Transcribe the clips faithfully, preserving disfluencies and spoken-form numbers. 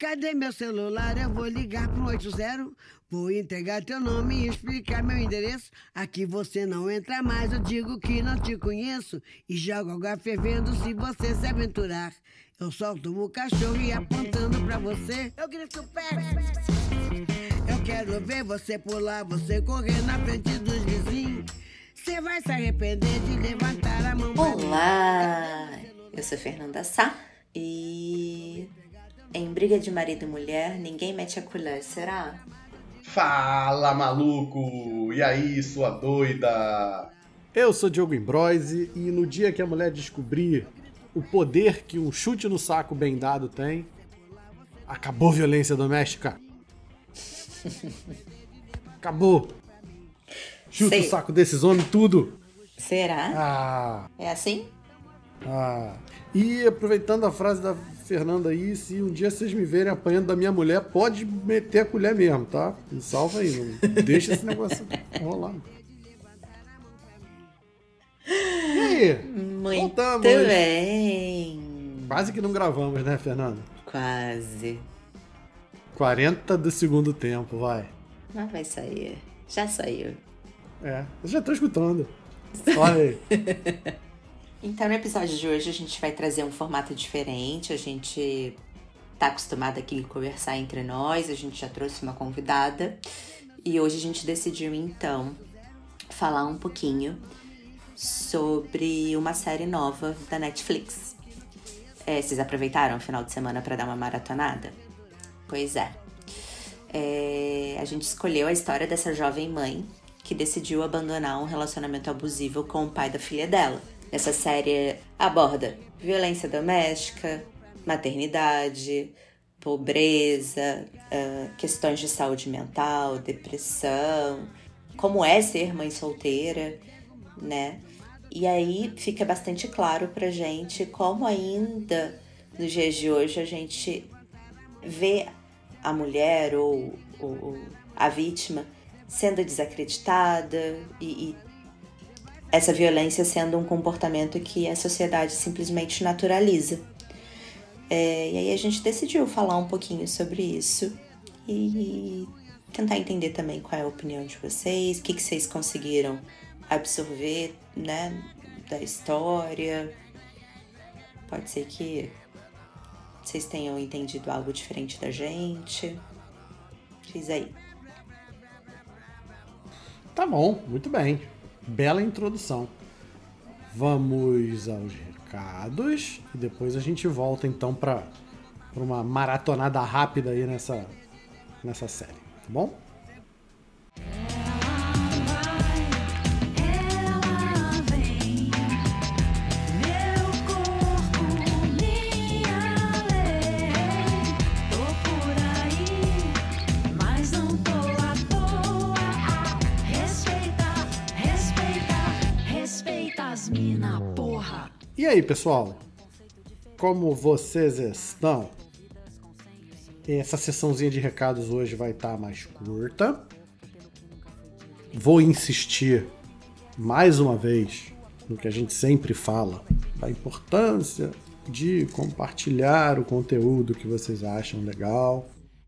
Cadê meu celular? Eu vou ligar pro oito zero. Vou entregar teu nome e explicar meu endereço. Aqui você não entra mais, eu digo que não te conheço. E jogo água fervendo se você se aventurar. Eu solto o cachorro e apontando pra você, eu grito perto. Eu quero ver você pular, você correr na frente dos vizinhos. Você vai se arrepender de levantar a mão. Olá, eu sou Fernanda Sá e em briga de marido e mulher ninguém mete a colher, será? Fala, maluco! E aí, sua doida? Eu sou Diogo Imbroise e no dia que a mulher descobrir o poder que um chute no saco bem dado tem, acabou a violência doméstica. Acabou. Chuta Sei. o saco desses homens tudo. Será? Ah, É assim? ah. E aproveitando a frase da Fernanda aí, se um dia vocês me verem apanhando da minha mulher, pode meter a colher mesmo, tá? Me salva aí, não deixa esse negócio rolar. E aí? Muito Voltamos. bem. Quase que não gravamos, né, Fernanda? Quase. quarenta do segundo tempo, vai. Mas vai sair. Já saiu. É, eu já tô escutando. Olha aí. Então, no episódio de hoje, a gente vai trazer um formato diferente. A gente tá acostumado aqui a conversar entre nós. A gente já trouxe uma convidada. E hoje a gente decidiu, então, falar um pouquinho sobre uma série nova da Netflix. É, vocês aproveitaram o final de semana para dar uma maratonada? Pois é. é. A gente escolheu a história dessa jovem mãe que decidiu abandonar um relacionamento abusivo com o pai da filha dela. Essa série aborda violência doméstica, maternidade, pobreza, uh, questões de saúde mental, depressão, como é ser mãe solteira, né? E aí fica bastante claro pra gente como ainda nos dias de hoje a gente vê a mulher ou, ou a vítima sendo desacreditada e, e essa violência sendo um comportamento que a sociedade simplesmente naturaliza. É, e aí a gente decidiu falar um pouquinho sobre isso e tentar entender também qual é a opinião de vocês, o que, que vocês conseguiram absorver, né, da história. Pode ser que vocês tenham entendido algo diferente da gente. Diz aí. Tá bom, muito bem. Bela introdução. Vamos aos recados e depois a gente volta então para uma maratonada rápida aí nessa, nessa série, tá bom? E aí, pessoal? Como vocês estão? Essa sessãozinha de recados hoje vai estar mais curta. Vou insistir mais uma vez no que a gente sempre fala, da importância de compartilhar o conteúdo que vocês acham legal.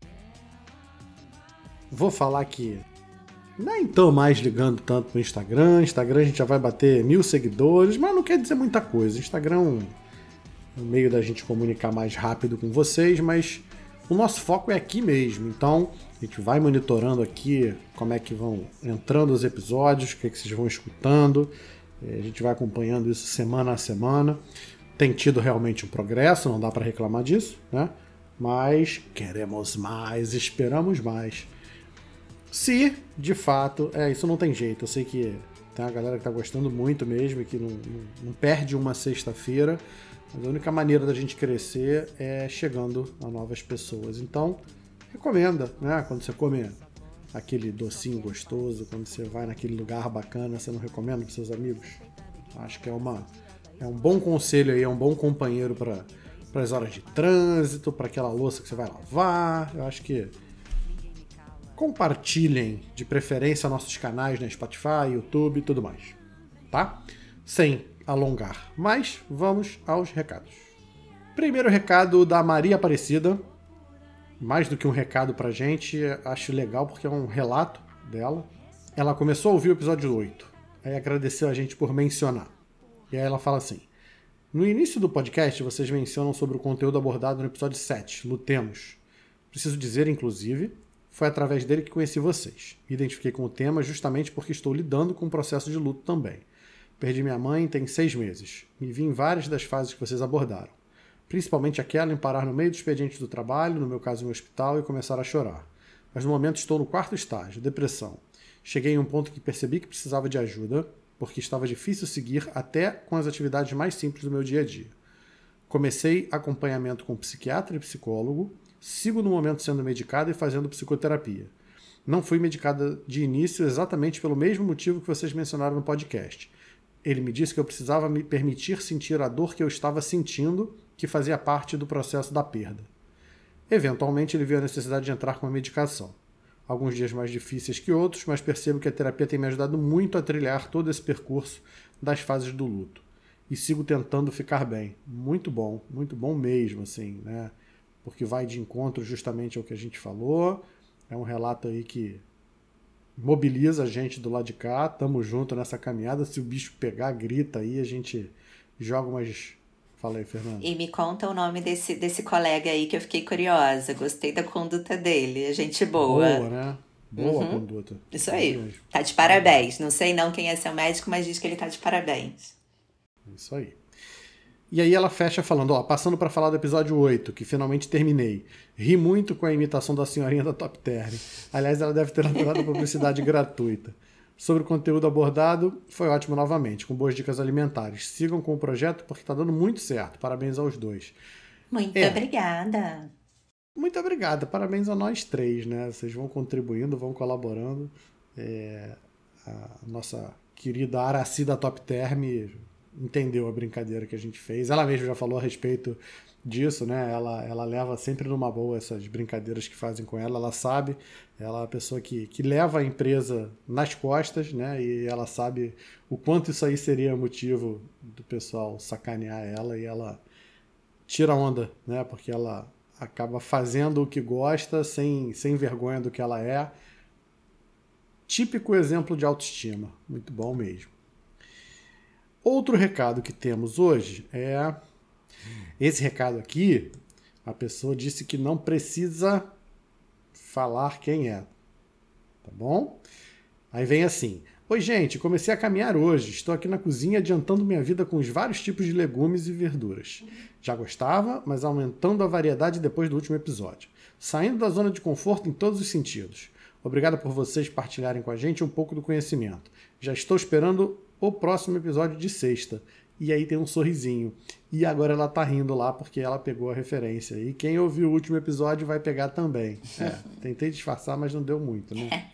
Vou falar que nem tô mais ligando tanto pro Instagram. Instagram a gente já vai bater mil seguidores, mas não quer dizer muita coisa. Instagram é um meio da gente comunicar mais rápido com vocês, mas o nosso foco é aqui mesmo. Então a gente vai monitorando aqui como é que vão entrando os episódios, o que, é que vocês vão escutando. A gente vai acompanhando isso semana a semana. Tem tido realmente um progresso, não dá para reclamar disso, né? Mas queremos mais, esperamos mais. Se, de fato, é, isso não tem jeito. Eu sei que tem uma galera que tá gostando muito mesmo e que não, não, não perde uma sexta-feira. Mas a única maneira da gente crescer é chegando a novas pessoas. Então, recomenda, né? Quando você come aquele docinho gostoso, quando você vai naquele lugar bacana, você não recomenda para seus amigos? Acho que é, uma, é um bom conselho aí, é um bom companheiro para as horas de trânsito, para aquela louça que você vai lavar. Eu acho que compartilhem, de preferência, nossos canais na Spotify, YouTube e tudo mais, tá? Sem alongar, mas vamos aos recados. Primeiro recado da Maria Aparecida. mais do que um recado pra gente, acho legal porque é um relato dela. Ela começou a ouvir o episódio oito, aí agradeceu a gente por mencionar. E aí ela fala assim: no início do podcast vocês mencionam sobre o conteúdo abordado no episódio sete, Lutemos. Preciso dizer, inclusive, foi através dele que conheci vocês. Me identifiquei com o tema justamente porque estou lidando com um processo de luto também. Perdi minha mãe tem seis meses. Me vi em várias das fases que vocês abordaram. Principalmente aquela em parar no meio do expediente do trabalho, no meu caso em um hospital, e começar a chorar. Mas no momento estou no quarto estágio, depressão. Cheguei em um ponto que percebi que precisava de ajuda, porque estava difícil seguir até com as atividades mais simples do meu dia a dia. Comecei acompanhamento com psiquiatra e psicólogo, sigo no momento sendo medicada e fazendo psicoterapia. Não fui medicada de início exatamente pelo mesmo motivo que vocês mencionaram no podcast. Ele me disse que eu precisava me permitir sentir a dor que eu estava sentindo, que fazia parte do processo da perda. Eventualmente ele viu a necessidade de entrar com a medicação. Alguns dias mais difíceis que outros, mas percebo que a terapia tem me ajudado muito a trilhar todo esse percurso das fases do luto. E sigo tentando ficar bem. Muito bom, muito bom mesmo, assim, né? Porque vai de encontro justamente ao que a gente falou. É um relato aí que mobiliza a gente do lado de cá. Tamo junto nessa caminhada. Se o bicho pegar, grita aí, a gente joga umas... Fala aí, Fernanda. E me conta o nome desse, desse colega aí que eu fiquei curiosa. Gostei da conduta dele. É gente boa. Boa, né? Boa uhum. conduta. Isso aí. Tá de parabéns. Não sei não quem é seu médico, mas diz que ele tá de parabéns. Isso aí. E aí ela fecha falando, ó, passando para falar do episódio oito, que finalmente terminei. Ri muito com a imitação da senhorinha da Top Term. Aliás, ela deve ter adorado a publicidade gratuita. Sobre o conteúdo abordado, foi ótimo novamente, com boas dicas alimentares. Sigam com o projeto porque está dando muito certo. Parabéns aos dois. Muito é. obrigada. Muito obrigada. Parabéns a nós três, né? Vocês vão contribuindo, vão colaborando. É, a nossa querida Araci da Top Term entendeu a brincadeira que a gente fez. Ela mesma já falou a respeito disso, né? Ela, ela leva sempre numa boa essas brincadeiras que fazem com ela. Ela sabe, ela é a pessoa que, que leva a empresa nas costas, né? E ela sabe o quanto isso aí seria motivo do pessoal sacanear ela, e ela tira onda, né? Porque ela acaba fazendo o que gosta sem, sem vergonha do que ela é. Típico exemplo de autoestima. Muito bom mesmo. Outro recado que temos hoje é... Esse recado aqui, a pessoa disse que não precisa falar quem é. Tá bom? Aí vem assim: oi, gente, comecei a caminhar hoje. Estou aqui na cozinha adiantando minha vida com os vários tipos de legumes e verduras. Já gostava, mas aumentando a variedade depois do último episódio. Saindo da zona de conforto em todos os sentidos. Obrigado por vocês partilharem com a gente um pouco do conhecimento. Já estou esperando o próximo episódio de sexta. E aí tem um sorrisinho. E agora ela tá rindo lá porque ela pegou a referência. E quem ouviu o último episódio vai pegar também. É, tentei disfarçar, mas não deu muito, né?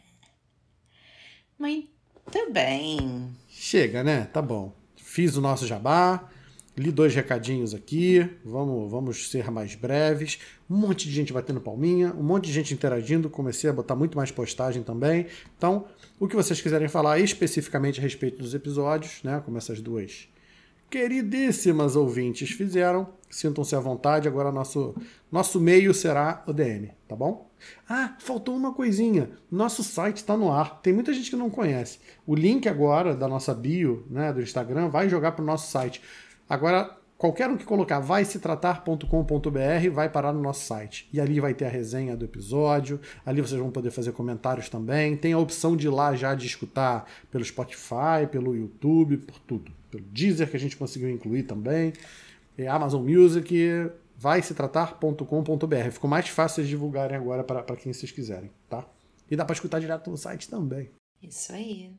Muito bem. Chega, né? Tá bom. Fiz o nosso jabá. Li dois recadinhos aqui. Vamos, vamos ser mais breves. Um monte de gente batendo palminha. Um monte de gente interagindo. Comecei a botar muito mais postagem também. Então, o que vocês quiserem falar especificamente a respeito dos episódios, né? Como essas duas queridíssimas ouvintes fizeram, sintam-se à vontade. Agora nosso, nosso meio será o D M, tá bom? Ah, faltou uma coisinha. Nosso site está no ar. Tem muita gente que não conhece. O link agora da nossa bio, né, do Instagram, vai jogar para o nosso site. Agora, qualquer um que colocar vai se tratar ponto com ponto b r vai parar no nosso site. E ali vai ter a resenha do episódio. Ali vocês vão poder fazer comentários também. Tem a opção de ir lá já de escutar pelo Spotify, pelo YouTube, por tudo. Pelo Deezer, que a gente conseguiu incluir também. É Amazon Music. Vai se tratar ponto com ponto b r. Ficou mais fácil de divulgarem agora para quem vocês quiserem, tá? E dá para escutar direto no site também. Isso aí.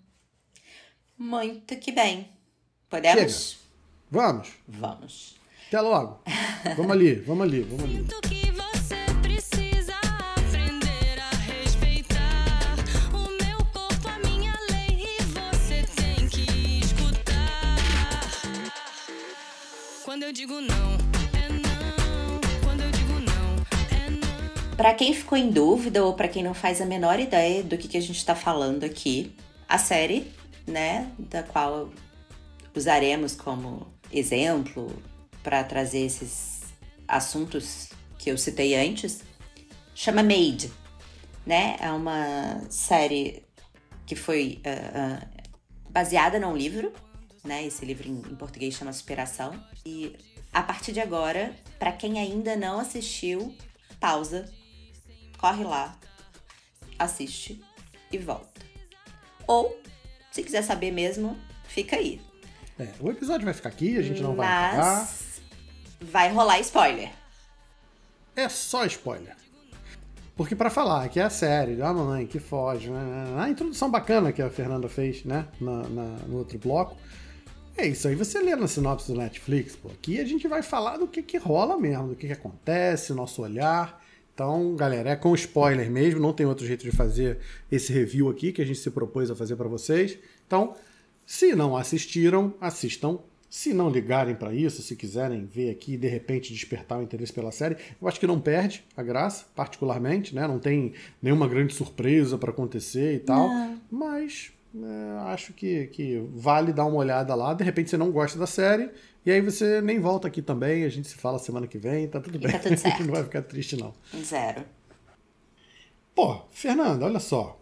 Muito que bem. Podemos? Chega. Vamos? Vamos. Até logo. Vamos ali, vamos ali, vamos ali. Sinto que você precisa aprender a respeitar o meu corpo, a minha lei, e você tem que escutar. Quando eu digo não, é não. Quando eu digo não, é não. Para quem ficou em dúvida ou para quem não faz a menor ideia do que, que a gente está falando aqui, a série, né, da qual usaremos como exemplo para trazer esses assuntos que eu citei antes, chama Made, né? É uma série que foi uh, uh, baseada num livro, né? Esse livro em, em português chama Superação. E a partir de agora, pra quem ainda não assistiu, pausa, corre lá, assiste e volta. Ou, se quiser saber mesmo, fica aí. É, o episódio vai ficar aqui, a gente não vai apagar. Mas vai rolar spoiler. É só spoiler. Porque pra falar que é a série da mãe que foge, né? A introdução bacana que a Fernanda fez, né? Na, na- no outro bloco. É isso aí, você lê na sinopse do Netflix, pô. Aqui a gente vai falar do que que rola mesmo, do que que acontece, nosso olhar. Então, galera, é com spoiler mesmo, não tem outro jeito de fazer esse review aqui que a gente se propôs a fazer pra vocês. Então, se não assistiram, assistam. Se não ligarem pra isso, se quiserem ver aqui e de repente despertar o interesse pela série, eu acho que não perde a graça, particularmente, né? Não tem nenhuma grande surpresa pra acontecer e tal. Não. Mas é, acho que, que vale dar uma olhada lá. De repente você não gosta da série, e aí você nem volta aqui também. A gente se fala semana que vem, tá tudo E bem. tá tudo certo. Não vai ficar triste, não. Zero. Pô, Fernanda, olha só.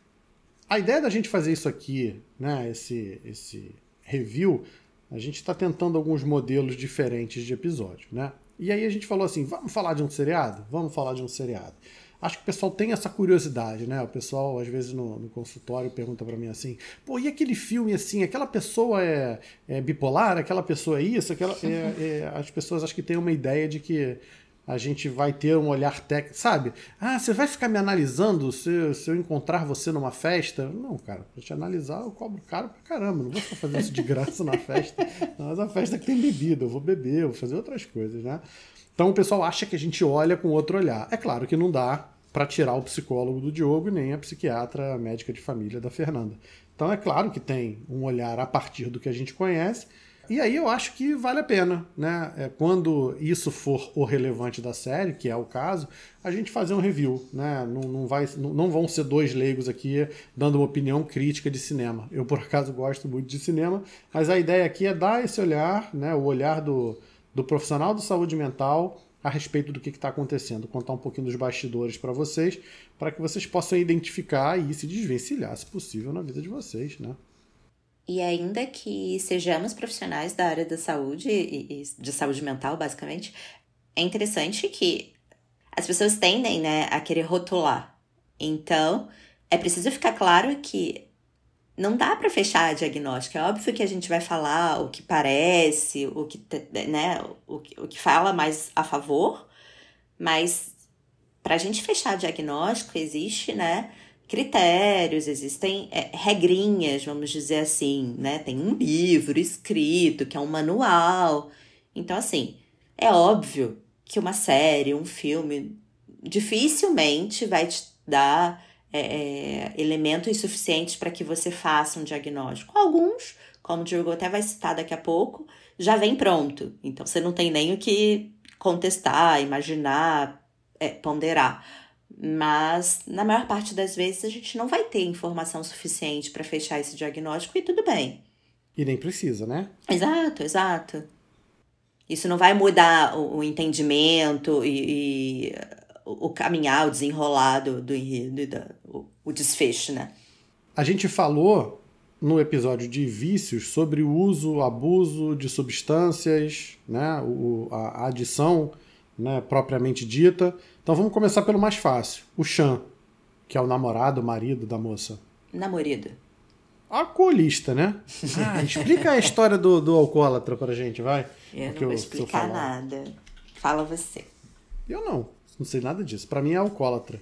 A ideia da gente fazer isso aqui, né, esse, esse review, a gente está tentando alguns modelos diferentes de episódio, né? E aí a gente falou assim, vamos falar de um seriado? Vamos falar de um seriado. Acho que o pessoal tem essa curiosidade, né? O pessoal, às vezes, no, no consultório pergunta pra mim assim, pô, e aquele filme assim, aquela pessoa é, é bipolar, aquela pessoa é isso, aquela... é- é- as pessoas acho que têm uma ideia de que a gente vai ter um olhar técnico, sabe? Ah, você vai ficar me analisando se, se eu encontrar você numa festa? Não, cara, pra te analisar eu cobro caro pra caramba, não vou ficar fazendo isso de graça na festa. Não, mas a festa que tem bebida, eu vou beber, eu vou fazer outras coisas, né? Então o pessoal acha que a gente olha com outro olhar. É claro que não dá pra tirar o psicólogo do Diogo nem a psiquiatra, a médica de família da Fernanda. Então é claro que tem um olhar a partir do que a gente conhece. E aí eu acho que vale a pena, né? É, quando isso for o relevante da série, que é o caso, a gente fazer um review, né? Não, não, vai, não, não vão ser dois leigos aqui dando uma opinião crítica de cinema. Eu, por acaso, gosto muito de cinema, mas a ideia aqui é dar esse olhar, né? O olhar do, do profissional de saúde mental a respeito do que está acontecendo, contar um pouquinho dos bastidores para vocês, para que vocês possam identificar e se desvencilhar, se possível, na vida de vocês, né? E ainda que sejamos profissionais da área da saúde e, e de saúde mental, basicamente, é interessante que as pessoas tendem, né, a querer rotular. Então, é preciso ficar claro que não dá para fechar diagnóstico. É óbvio que a gente vai falar o que parece, o que, né, o, que- o que fala mais a favor, mas para a gente fechar diagnóstico existe, né, critérios, existem é, regrinhas, vamos dizer assim, né? Tem um livro escrito, que é um manual. Então, assim, é óbvio que uma série, um filme, dificilmente vai te dar é, é, elementos suficientes para que você faça um diagnóstico. Alguns, como o Diogo até vai citar daqui a pouco, já vem pronto. Então, você não tem nem o que contestar, imaginar, é, ponderar. Mas, na maior parte das vezes, a gente não vai ter informação suficiente para fechar esse diagnóstico e tudo bem. E nem precisa, né? Exato, exato. Isso não vai mudar o, o entendimento e, e o, o caminhar, o desenrolar do, do enredo e da, o, o desfecho, né? A gente falou no episódio de vícios sobre o uso, o abuso de substâncias, né? o, a, a adição, né? Propriamente dita. Então vamos começar pelo mais fácil. O Chan, que é o namorado, o marido da moça. Namorado. Alcoolista, né? Ah, explica a história do, do alcoólatra pra gente, vai. Eu Porque não vou eu- se eu explicar falar- nada. Fala você. Eu não, não sei nada disso. Pra mim é alcoólatra.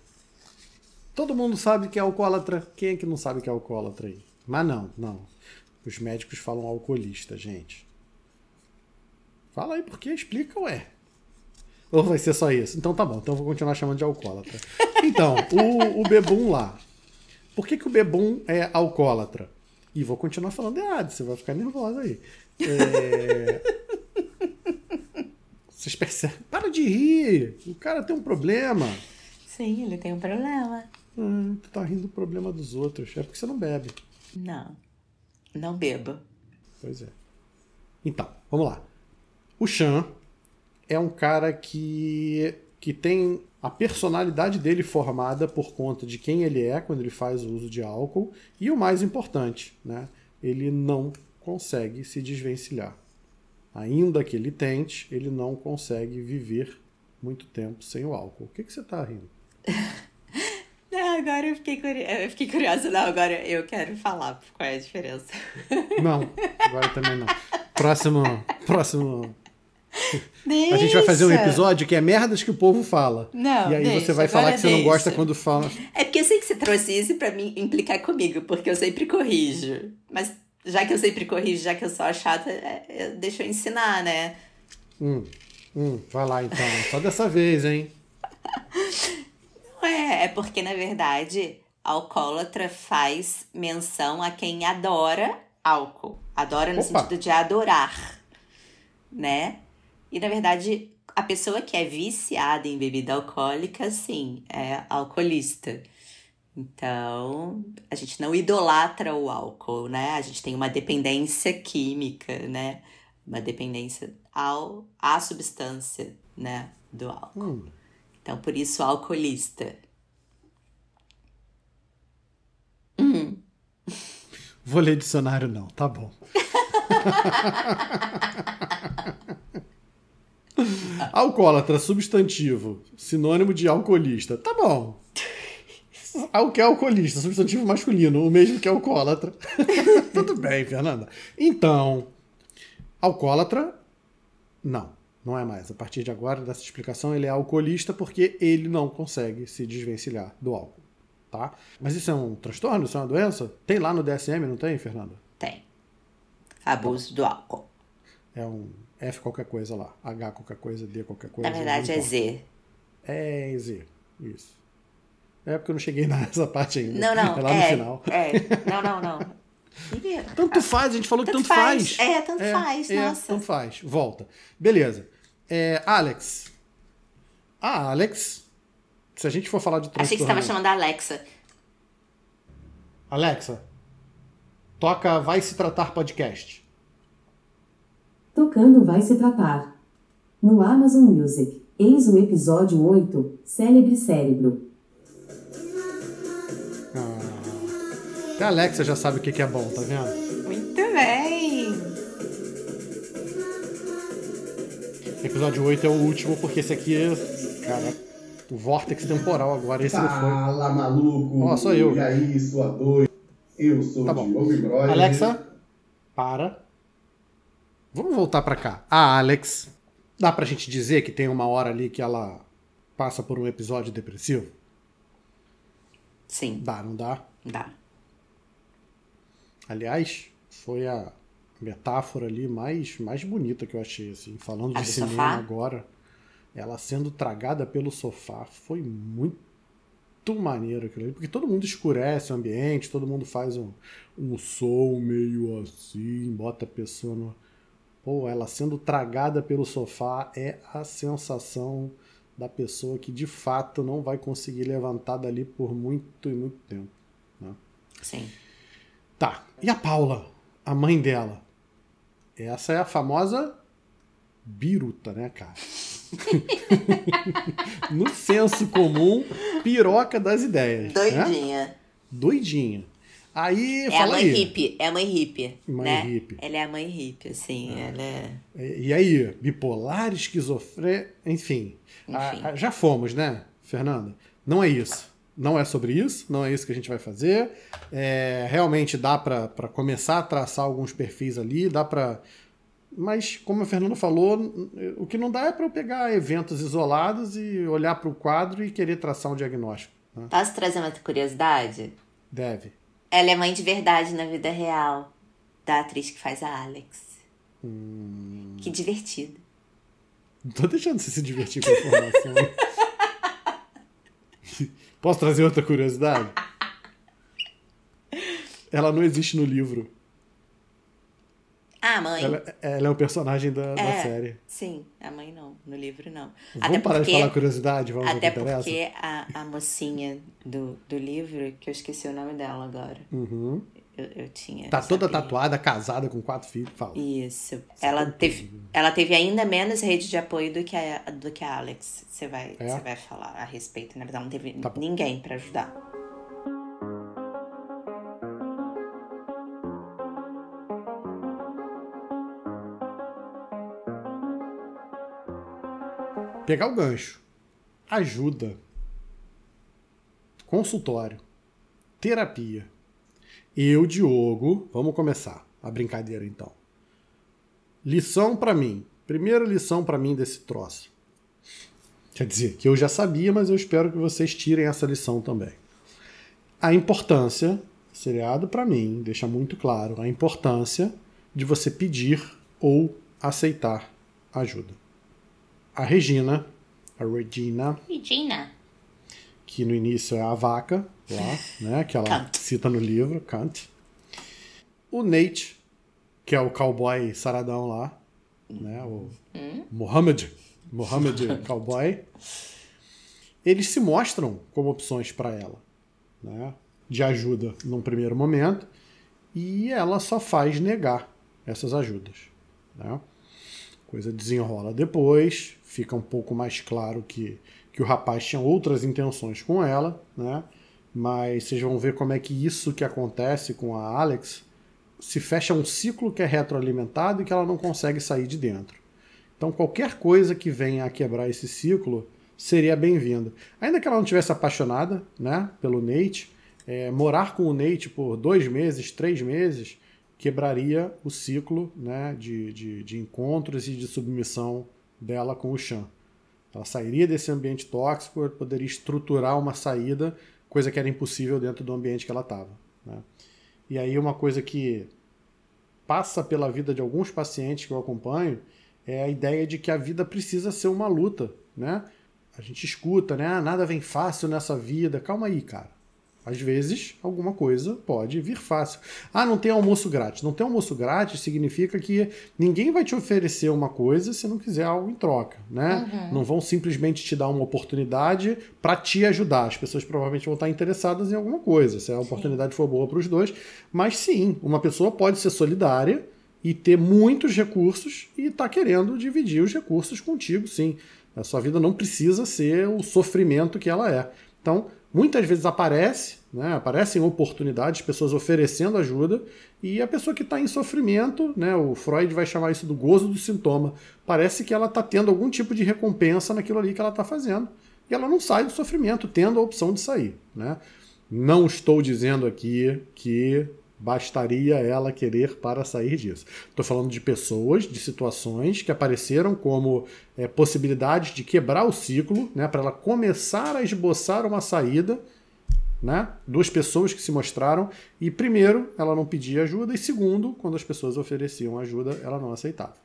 Todo mundo sabe que é alcoólatra. Quem é que não sabe que é alcoólatra aí? Mas não, não. Os médicos falam alcoolista, gente. Fala aí por quê, explica, ué. Ou vai ser só isso? Então tá bom, então eu vou continuar chamando de alcoólatra. Então, o, o Bebum lá. Por que, que o Bebum é alcoólatra? E vou continuar falando errado, você vai ficar nervosa aí. É... Vocês percebem? Para de rir! O cara tem um problema. Sim, ele tem um problema. Ah, tu tá rindo do problema dos outros. É porque você não bebe. Não, não bebo. Pois é. Então, vamos lá. O Chan é um cara que que tem a personalidade dele formada por conta de quem ele é quando ele faz o uso de álcool. E o mais importante, né? Ele não consegue se desvencilhar. Ainda que ele tente, ele não consegue viver muito tempo sem o álcool. O que, que você tá rindo? Não, agora eu fiquei, curi... eu fiquei curiosa. Não, agora eu quero falar qual é a diferença. Não, agora também não. Próximo... Próximo... Deixa. A gente vai fazer um episódio que é merdas que o povo fala. Não, e aí deixa, você vai falar agora que você não deixa. gosta quando fala. É porque eu sei que você trouxe isso pra mim implicar comigo, porque eu sempre corrijo. Mas já que eu sempre corrijo, já que eu sou a chata, é, eu- deixa eu ensinar, né? Hum, hum, vai lá então. Só dessa vez, hein? Não é, é porque, na verdade, alcoólatra faz menção a quem adora álcool. Adora no Opa. sentido de adorar, né? E, na verdade, a pessoa que é viciada em bebida alcoólica, sim, é alcoolista. Então, a gente não idolatra o álcool, né? A gente tem uma dependência química, né? Uma dependência ao, à substância, né? Do álcool. Hum. Então, por isso, alcoolista. Hum. Vou ler dicionário não, tá bom. Alcoólatra, substantivo, sinônimo de alcoolista. Tá bom. O que é alcoolista? Substantivo masculino, o mesmo que alcoólatra. Tudo bem, Fernanda. Então, alcoólatra, não, não é mais. A partir de agora, dessa explicação, ele é alcoolista porque ele não consegue se desvencilhar do álcool, tá? Mas isso é um transtorno? Isso é uma doença? Tem lá no D S M, não tem, Fernanda? Tem. Abuso do álcool. É um F qualquer coisa lá, H qualquer coisa, D qualquer coisa. Na verdade, não é importa. Z. É Z, isso. É porque eu não cheguei nessa parte ainda. Não, não. É lá é, no final. É. Não, não, não. Ih, Tanto faz, a gente falou que Tanto tanto faz. faz. É, tanto faz, é, nossa. Tanto faz. Volta. Beleza. É, Alex. Ah, Alex. Se a gente for falar de transtorno... Achei que você estava chamando a Alexa. Alexa, toca Vai Se Tratar Podcast. Tocando Vai Se Tratar. No Amazon Music. Eis o episódio oito, Célebre Cérebro. Ah, até a Alexa já sabe o que que é bom, tá vendo? Muito bem. Episódio oito é o último, porque esse aqui é, cara, o vórtex temporal agora. Esse não foi. Fala, maluco! Ó, sou eu. E aí, sua doida? Eu sou Tá o bom. Diogo Imbroide. Alexa, para. Vamos voltar pra cá. A Alex, dá pra gente dizer que tem uma hora ali que ela passa por um episódio depressivo? Sim, Dá, não dá? dá. Aliás, foi a metáfora ali mais, mais bonita que eu achei, assim. Falando A de do cinema sofá? agora, ela sendo tragada pelo sofá. Foi muito maneiro aquilo ali, porque todo mundo escurece o ambiente, todo mundo faz um, um som meio assim, bota a pessoa no... Pô, ela sendo tragada pelo sofá é a sensação da pessoa que de fato não vai conseguir levantar dali por muito e muito tempo, né? Sim. Tá. E a Paula, a mãe dela? Essa é a famosa biruta, né, cara? No senso comum, piroca das ideias. Né? Doidinha. Doidinha. Aí, É a fala mãe aí. hippie. É a mãe hippie. Mãe né? hippie. Ela é a mãe hippie, assim. Ela é. E e aí, bipolar, esquizofrenia, enfim. Enfim. Ah, já fomos, né, Fernanda? Não é isso. Não é sobre isso, não é isso que a gente vai fazer. É, realmente dá pra pra começar a traçar alguns perfis ali, dá pra... Mas, como a Fernanda falou, o que não dá é pra eu pegar eventos isolados e olhar pro quadro e querer traçar um diagnóstico, né? Posso trazer uma curiosidade? Deve. Ela é mãe de verdade na vida real da atriz que faz a Alex. Hum... Que divertido. Não tô deixando você se divertir com a informação. Posso trazer outra curiosidade? Ela não existe no livro. Ah, mãe. Ela, ela é um personagem da, da É, série. Sim, a mãe não. No livro não. Vamos parar de falar curiosidade? Vamos ao que Até interessa? porque a, a mocinha do, do livro, que eu esqueci o nome dela agora, Uhum. Eu, eu tinha. Tá eu toda sabia. tatuada, casada, com quatro filhos, fala. Isso. Ela teve, ela teve ainda menos rede de apoio do que a, do que a Alex. Você vai, É? você vai falar a respeito. Na verdade, não teve Tá bom. ninguém pra ajudar. Pegar o gancho. Ajuda. Consultório. Terapia. Eu, Diogo, vamos começar a brincadeira então. Lição pra mim. Primeira lição pra mim desse troço. Quer dizer, que eu já sabia, mas eu espero que vocês tirem essa lição também. A importância, o seriado pra mim deixa muito claro a importância de você pedir ou aceitar ajuda. A Regina, a Regina, Regina. que no início é a vaca, lá, né, que ela Kant. cita no livro, Kant. O Nate, que é o cowboy saradão lá, né, o Mohammed, Mohammed cowboy. Eles se mostram como opções para ela, né, de ajuda num primeiro momento, e ela só faz negar essas ajudas, né. Coisa desenrola depois, fica um pouco mais claro que, que o rapaz tinha outras intenções com ela, né? Mas vocês vão ver como é que isso que acontece com a Alex se fecha um ciclo que é retroalimentado e que ela não consegue sair de dentro. Então qualquer coisa que venha a quebrar esse ciclo seria bem-vinda. Ainda que ela não tivesse apaixonada, né, pelo Nate, é, morar com o Nate por dois meses, três meses, quebraria o ciclo, né, de, de, de encontros e de submissão dela com o Sean. Ela sairia desse ambiente tóxico, poderia estruturar uma saída, coisa que era impossível dentro do ambiente que ela estava, né? E aí uma coisa que passa pela vida de alguns pacientes que eu acompanho é a ideia de que a vida precisa ser uma luta, né? A gente escuta, né? Ah, nada vem fácil nessa vida. Calma aí, cara. Às vezes, alguma coisa pode vir fácil. Ah, não tem almoço grátis. Não tem almoço grátis significa que ninguém vai te oferecer uma coisa se não quiser algo em troca, né? Uhum. Não vão simplesmente te dar uma oportunidade para te ajudar. As pessoas provavelmente vão estar interessadas em alguma coisa, se a oportunidade for boa para os dois. Mas sim, uma pessoa pode ser solidária e ter muitos recursos e estar querendo dividir os recursos contigo, sim. A sua vida não precisa ser o sofrimento que ela é. Então, muitas vezes aparece, né, aparecem oportunidades, pessoas oferecendo ajuda, e a pessoa que está em sofrimento, né, o Freud vai chamar isso do gozo do sintoma, parece que ela está tendo algum tipo de recompensa naquilo ali que ela está fazendo, e ela não sai do sofrimento, tendo a opção de sair, né? Não estou dizendo aqui que bastaria ela querer para sair disso. Estou falando de pessoas, de situações que apareceram como é, possibilidades de quebrar o ciclo, né, para ela começar a esboçar uma saída, né, duas pessoas que se mostraram, e primeiro, ela não pedia ajuda, e segundo, quando as pessoas ofereciam ajuda, ela não aceitava.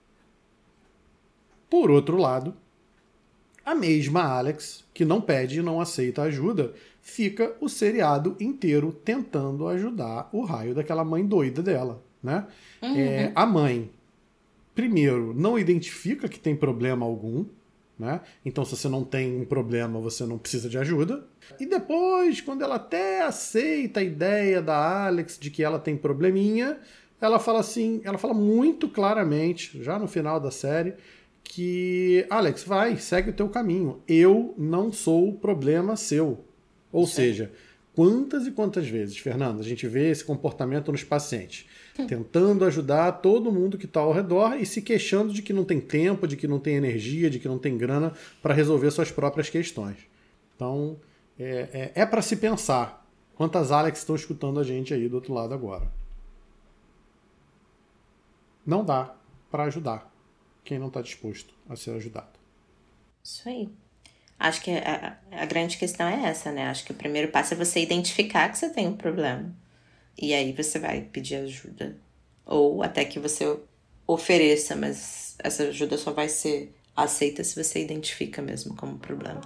Por outro lado, a mesma Alex, que não pede e não aceita ajuda, fica o seriado inteiro tentando ajudar o raio daquela mãe doida dela, né? Uhum. É, a mãe, primeiro, não identifica que tem problema algum, né? Então, se você não tem um problema, você não precisa de ajuda. E depois, quando ela até aceita a ideia da Alex de que ela tem probleminha, ela fala assim, ela fala muito claramente, já no final da série, que Alex, vai, segue o teu caminho. Eu não sou o problema seu. Ou Sim. seja, quantas e quantas vezes, Fernanda, a gente vê esse comportamento nos pacientes, tentando ajudar todo mundo que está ao redor e se queixando de que não tem tempo, de que não tem energia, de que não tem grana para resolver suas próprias questões. Então, é, é, é para se pensar. Quantas Alex estão escutando a gente aí do outro lado agora? Não dá para ajudar quem não está disposto a ser ajudado. Isso aí. Acho que a, a grande questão é essa, né? Acho que o primeiro passo é você identificar que você tem um problema. E aí você vai pedir ajuda. Ou até que você ofereça, mas essa ajuda só vai ser aceita se você identifica mesmo como problema.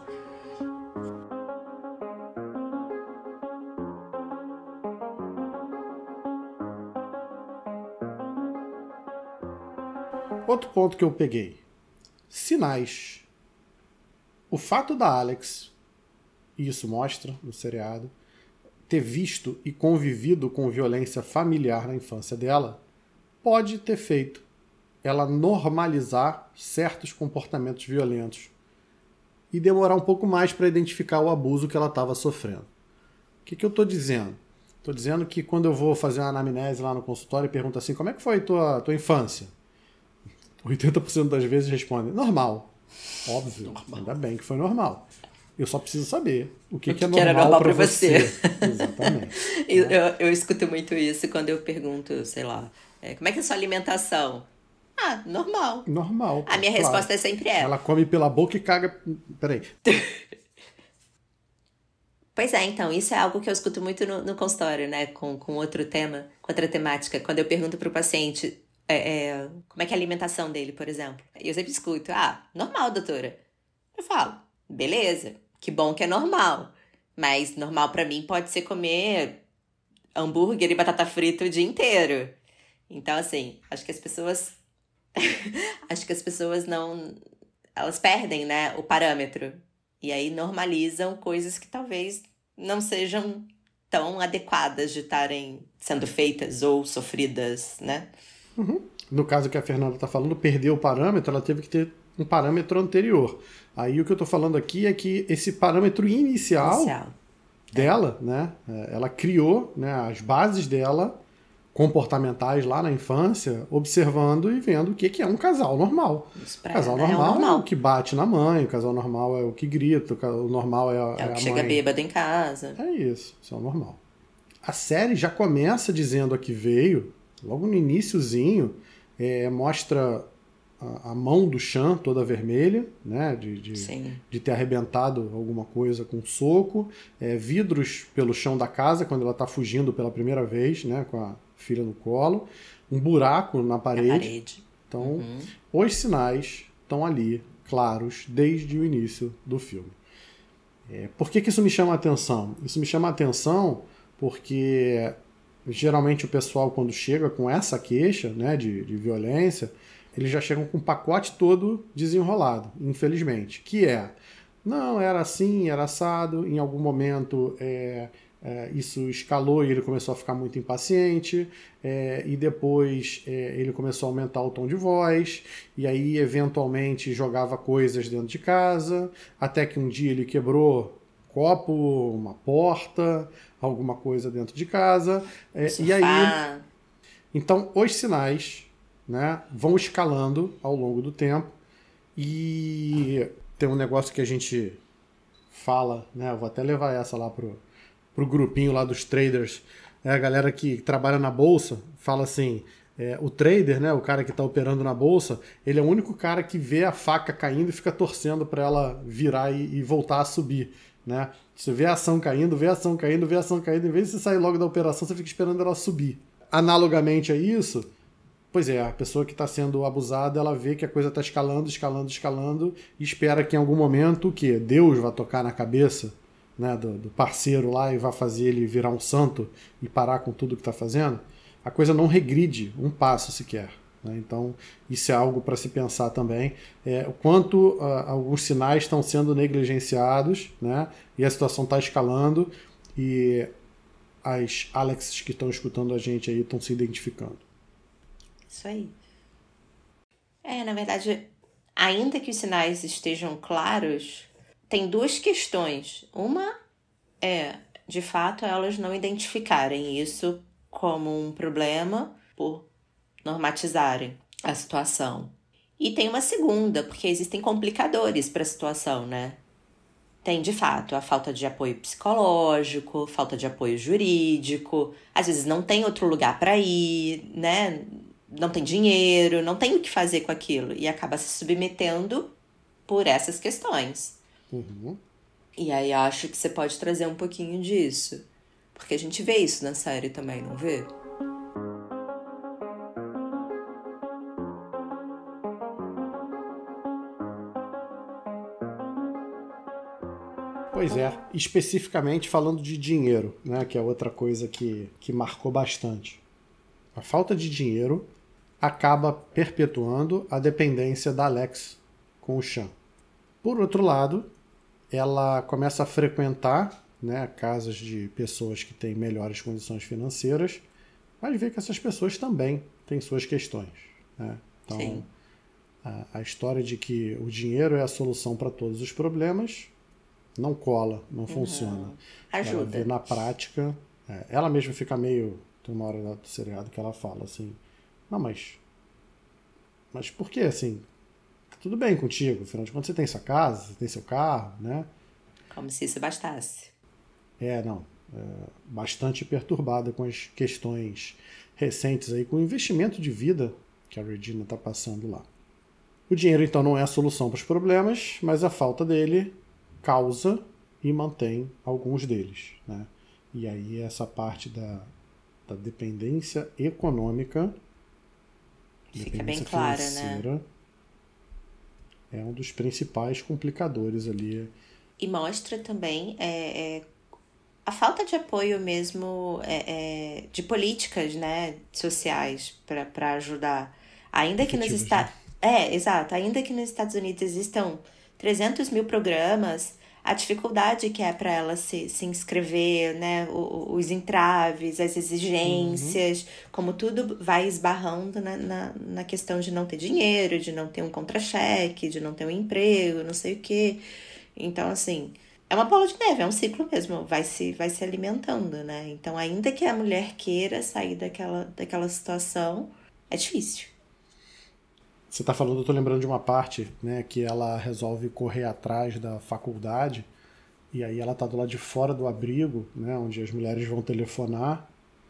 Outro ponto que eu peguei. Sinais. O fato da Alex, e isso mostra no seriado, ter visto e convivido com violência familiar na infância dela pode ter feito ela normalizar certos comportamentos violentos e demorar um pouco mais para identificar o abuso que ela estava sofrendo. O que, que eu estou dizendo? Estou dizendo que quando eu vou fazer uma anamnese lá no consultório e pergunto assim, como é que foi a tua, tua infância? oitenta por cento das vezes respondem, normal. Óbvio, normal. Ainda bem que foi normal. Eu só preciso saber o que, o que é que normal, normal para você. você. Exatamente. eu, eu, eu escuto muito isso quando eu pergunto, sei lá, é, como é que é a sua alimentação? Ah, normal. Normal. A minha claro. resposta é sempre é. Ela come pela boca e caga... Peraí. Pois é, então, isso é algo que eu escuto muito no, no consultório, né? Com, com outro tema, com outra temática. Quando eu pergunto pro paciente é, é, como é que é a alimentação dele, por exemplo. Eu sempre escuto, ah, normal, doutora. Eu falo, beleza, que bom que é normal. Mas normal pra mim pode ser comer hambúrguer e batata frita o dia inteiro. Então, assim, acho que as pessoas... acho que as pessoas não... Elas perdem, né, o parâmetro. E aí normalizam coisas que talvez não sejam tão adequadas de estarem sendo feitas ou sofridas, né? Uhum. No caso que a Fernanda está falando, perdeu o parâmetro, ela teve que ter um parâmetro anterior. Aí o que eu estou falando aqui é que esse parâmetro inicial, inicial. dela, é. né, ela criou, né, as bases dela comportamentais lá na infância, observando e vendo o que, que é um casal normal. O casal normal, é, um normal é o que bate na mãe, o casal normal é o que grita, o normal é a, é é o que a chega mãe. bêbado em casa. É isso, isso é o normal. A série já começa dizendo a que veio, logo no iniciozinho, é, mostra a, a mão do Chan toda vermelha, né, de, de, de ter arrebentado alguma coisa com um soco, é, vidros pelo chão da casa quando ela está fugindo pela primeira vez, né, com a filha no colo, um buraco na parede. Na parede. Então, uhum. os sinais estão ali, claros, desde o início do filme. É, por que, que isso me chama a atenção? Isso me chama a atenção porque geralmente o pessoal, quando chega com essa queixa, né, de, de violência, eles já chegam com o pacote todo desenrolado, infelizmente. Que é, não, era assim, era assado, em algum momento... É, É, isso escalou e ele começou a ficar muito impaciente, é, e depois é, ele começou a aumentar o tom de voz, e aí eventualmente jogava coisas dentro de casa, até que um dia ele quebrou copo, uma porta, alguma coisa dentro de casa, é, e aí então os sinais, né, vão escalando ao longo do tempo, e tem um negócio que a gente fala, né, eu vou até levar essa lá pro pro grupinho lá dos traders, é a galera que trabalha na bolsa, fala assim, é, o trader, né, o cara que está operando na bolsa, ele é o único cara que vê a faca caindo e fica torcendo para ela virar e, e voltar a subir, né? Você vê a ação caindo, vê a ação caindo, vê a ação caindo, em vez de você sair logo da operação, você fica esperando ela subir. Analogamente a isso, pois é, a pessoa que está sendo abusada, ela vê que a coisa está escalando, escalando, escalando, e espera que em algum momento o quê? Deus vai tocar na cabeça, né, do, do parceiro lá e vai fazer ele virar um santo e parar com tudo que está fazendo, a coisa não regride um passo sequer. Né? Então, isso é algo para se pensar também. É, o quanto uh, alguns sinais estão sendo negligenciados, né, e a situação está escalando e as Alexes que estão escutando a gente aí estão se identificando. Isso aí. É, na verdade, ainda que os sinais estejam claros, tem duas questões. Uma é, de fato, elas não identificarem isso como um problema por normatizarem a situação. E tem uma segunda, porque existem complicadores para a situação, né? Tem, de fato, a falta de apoio psicológico, falta de apoio jurídico, às vezes não tem outro lugar para ir, né? Não tem dinheiro, não tem o que fazer com aquilo e acaba se submetendo por essas questões. Uhum. E aí acho que você pode trazer um pouquinho disso. Porque a gente vê isso na série também, não vê? Pois é, especificamente falando de dinheiro, né, que é outra coisa que, que marcou bastante. A falta de dinheiro acaba perpetuando a dependência da Alex com o Chan. Por outro lado, ela começa a frequentar né, casas de pessoas que têm melhores condições financeiras, vai ver que essas pessoas também têm suas questões, né? Então, Sim. a, a história de que o dinheiro é a solução para todos os problemas não cola, não funciona. Ela Ajuda. vê na prática, é, ela mesma fica meio, tem uma hora lá do seriado que ela fala assim, não, mas mas por que assim? Tudo bem contigo, afinal de contas você tem sua casa, você tem seu carro, né? Como se isso bastasse. É, não, é, bastante perturbada com as questões recentes aí, com o investimento de vida que a Regina está passando lá. O dinheiro, então, não é a solução para os problemas, mas a falta dele causa e mantém alguns deles, né? E aí essa parte da, da dependência econômica, Fica bem dependência clara, né? financeira, é um dos principais complicadores ali. E mostra também é, é, a falta de apoio mesmo é, é, de políticas, né, sociais para ajudar. Ainda que nos Efetivas, Estados... É, exato. Ainda que nos Estados Unidos existam trezentos mil programas, a dificuldade que é para ela se, se inscrever, né, o- os entraves, as exigências, como tudo vai esbarrando na, na, na questão de não ter dinheiro, de não ter um contra-cheque, de não ter um emprego, não sei o quê. Então, assim, é uma bola de neve, é um ciclo mesmo, vai se, vai se alimentando, né? Então, ainda que a mulher queira sair daquela, daquela situação, é difícil. Você está falando, eu estou lembrando de uma parte, né, que ela resolve correr atrás da faculdade, e aí ela está do lado de fora do abrigo, né, onde as mulheres vão telefonar,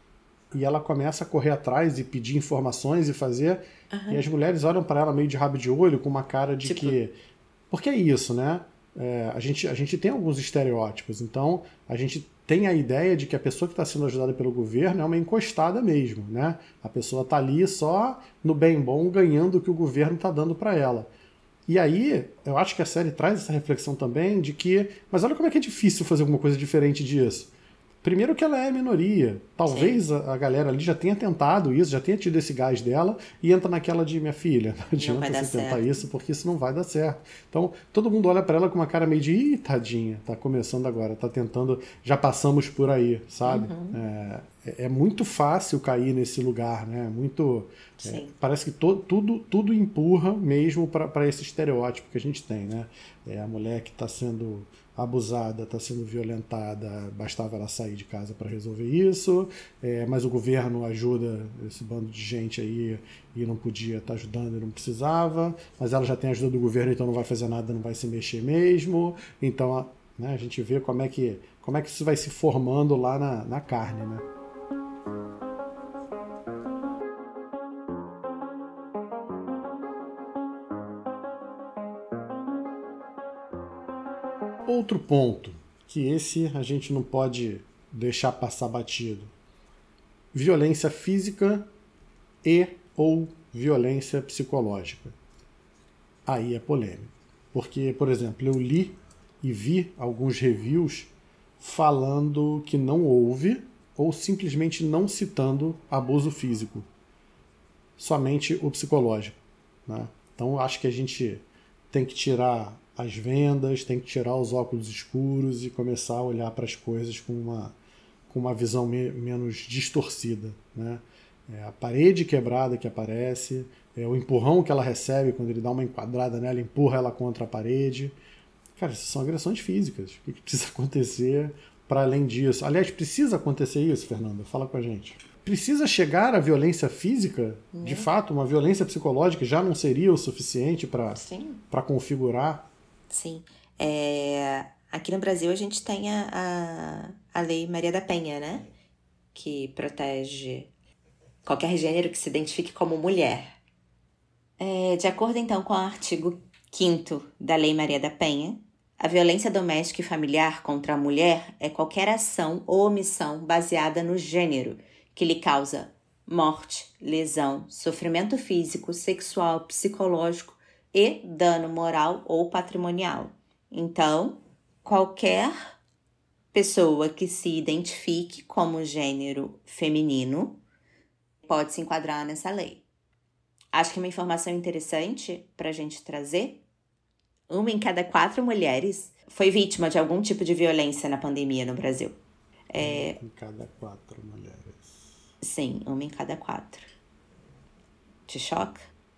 e ela começa a correr atrás e pedir informações e fazer, e as mulheres olham para ela meio de rabo de olho, com uma cara de Tipo- que... Porque é isso, né? É, a, gente, a gente tem alguns estereótipos, então a gente tem a ideia de que a pessoa que está sendo ajudada pelo governo é uma encostada mesmo, né? A pessoa está ali só no bem bom, ganhando o que o governo está dando para ela. E aí, eu acho que a série traz essa reflexão também de que, mas olha como é que é difícil fazer alguma coisa diferente disso. Primeiro que ela é minoria. Talvez a, a galera ali já tenha tentado isso, já tenha tido esse gás dela e entra naquela de, minha filha, não adianta vai dar você tentar certo. isso porque isso não vai dar certo. Então, todo mundo olha pra ela com uma cara meio de, ih, tadinha, tá começando agora, tá tentando, já passamos por aí, sabe? É, é muito fácil cair nesse lugar, né? Muito... é, Sim. parece que to, tudo, tudo empurra mesmo para esse estereótipo que a gente tem, né? É a mulher que está sendo abusada, está sendo violentada, bastava ela sair de casa para resolver isso, é, mas o governo ajuda esse bando de gente aí e não podia estar ajudando e não precisava, mas ela já tem a ajuda do governo, então não vai fazer nada, não vai se mexer mesmo. Então a, né, a gente vê como é, que, como é que isso vai se formando lá na, na carne, né? Outro ponto, que esse a gente não pode deixar passar batido. Violência física e ou violência psicológica. Aí é polêmico. Porque, por exemplo, eu li e vi alguns reviews falando que não houve ou simplesmente não citando abuso físico. Somente o psicológico, né? Então acho que a gente tem que tirar as vendas, tem que tirar os óculos escuros e começar a olhar para as coisas com uma, com uma visão me, menos distorcida, né? É a parede quebrada que aparece, é o empurrão que ela recebe quando ele dá uma enquadrada nela, empurra ela contra a parede. Cara, isso são agressões físicas. O que, que precisa acontecer para além disso? Aliás, precisa acontecer isso, Fernanda? Fala com a gente. Precisa chegar à violência física? Né? De fato, uma violência psicológica já não seria o suficiente para Sim. para configurar? Sim. É, aqui no Brasil a gente tem a, a, a Lei Maria da Penha, né? Que protege qualquer gênero que se identifique como mulher. É, de acordo, então, com o artigo quinto da Lei Maria da Penha, a violência doméstica e familiar contra a mulher é qualquer ação ou omissão baseada no gênero que lhe causa morte, lesão, sofrimento físico, sexual, psicológico e dano moral ou patrimonial. Então, qualquer pessoa que se identifique como gênero feminino pode se enquadrar nessa lei. Acho que uma informação interessante para a gente trazer: uma em cada quatro mulheres foi vítima de algum tipo de violência na pandemia no Brasil. É, Em cada quatro mulheres. sim, uma em cada quatro. Te choca?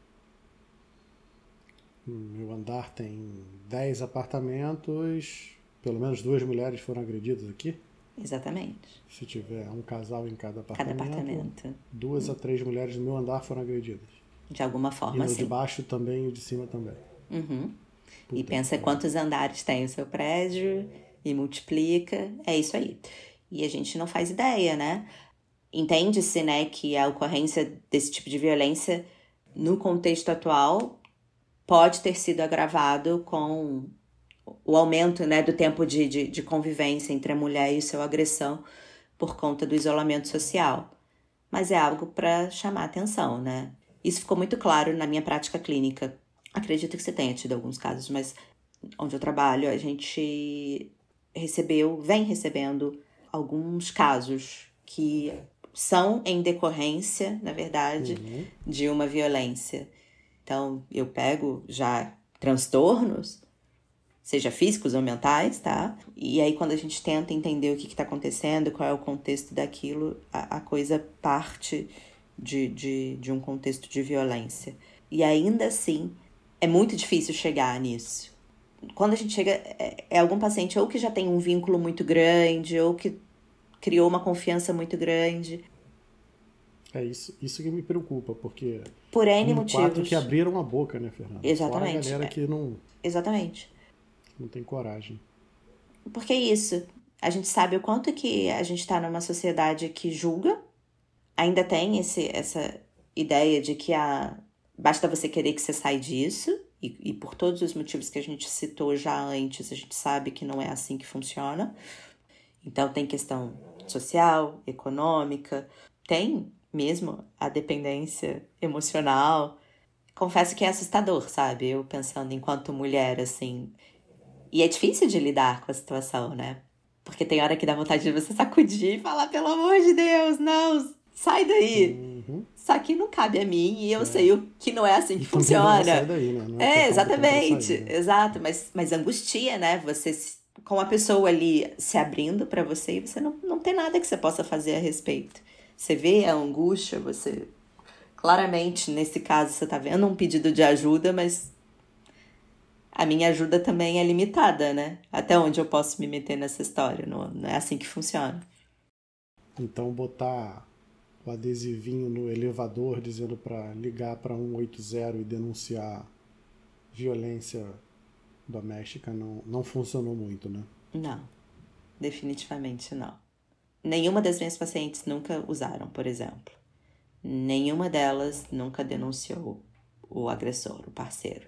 Meu andar tem dez apartamentos, pelo menos duas mulheres foram agredidas aqui. Exatamente. Se tiver um casal em cada Cada apartamento, apartamento. duas a três mulheres no meu andar foram agredidas. De alguma E forma, no de sim. baixo também e o de cima também. Uhum. Puta E pensa que quantos andares tem o seu prédio e multiplica. É isso aí. E a gente não faz ideia, né? Entende-se, né, que a ocorrência desse tipo de violência no contexto atual pode ter sido agravado com o aumento, né, do tempo de, de, de convivência entre a mulher e o seu agressão por conta do isolamento social. Mas é algo para chamar atenção, né? Isso ficou muito claro na minha prática clínica. Acredito que você tenha tido alguns casos, mas onde eu trabalho, a gente recebeu, vem recebendo alguns casos que são em decorrência, na verdade, Uhum. de uma violência. Então, eu pego já transtornos, seja físicos ou mentais, tá? E aí, quando a gente tenta entender o que está acontecendo, qual é o contexto daquilo, a, a coisa parte de, de, de um contexto de violência. E ainda assim, é muito difícil chegar nisso. Quando a gente chega, é, é algum paciente ou que já tem um vínculo muito grande, ou que criou uma confiança muito grande. É isso, isso que me preocupa, porque Por N um motivos. quatro que abriram a boca, né, Fernanda? Exatamente. Fora a galera que não, Exatamente. não tem coragem. Porque é isso. A gente sabe o quanto que a gente está numa sociedade que julga. Ainda tem esse, essa ideia de que a, basta você querer que você saia disso. E, e por todos os motivos que a gente citou já antes, a gente sabe que não é assim que funciona. Então tem questão social, econômica, tem mesmo a dependência emocional. Confesso que é assustador, sabe? Eu pensando enquanto mulher, assim. E é difícil de lidar com a situação, né? Porque tem hora que dá vontade de você sacudir e falar, pelo amor de Deus, não, sai daí. Uhum. Só que não cabe a mim e eu sei o que não é assim que E também não vai funciona. sair daí, né? Não é É, questão de exatamente. tentar sair, né? Exato, mas, mas angustia, né? Você se- com a pessoa ali se abrindo pra você e você não, não tem nada que você possa fazer a respeito. Você vê a angústia, você... Claramente, nesse caso, você tá vendo um pedido de ajuda, mas a minha ajuda também é limitada, né? Até onde eu posso me meter nessa história? Não, não é assim que funciona. Então botar o adesivinho no elevador dizendo para ligar para um oito zero e denunciar violência doméstica não, não funcionou muito, né? Não, definitivamente não. Nenhuma das minhas pacientes nunca usaram, por exemplo. Nenhuma delas nunca denunciou o agressor, o parceiro.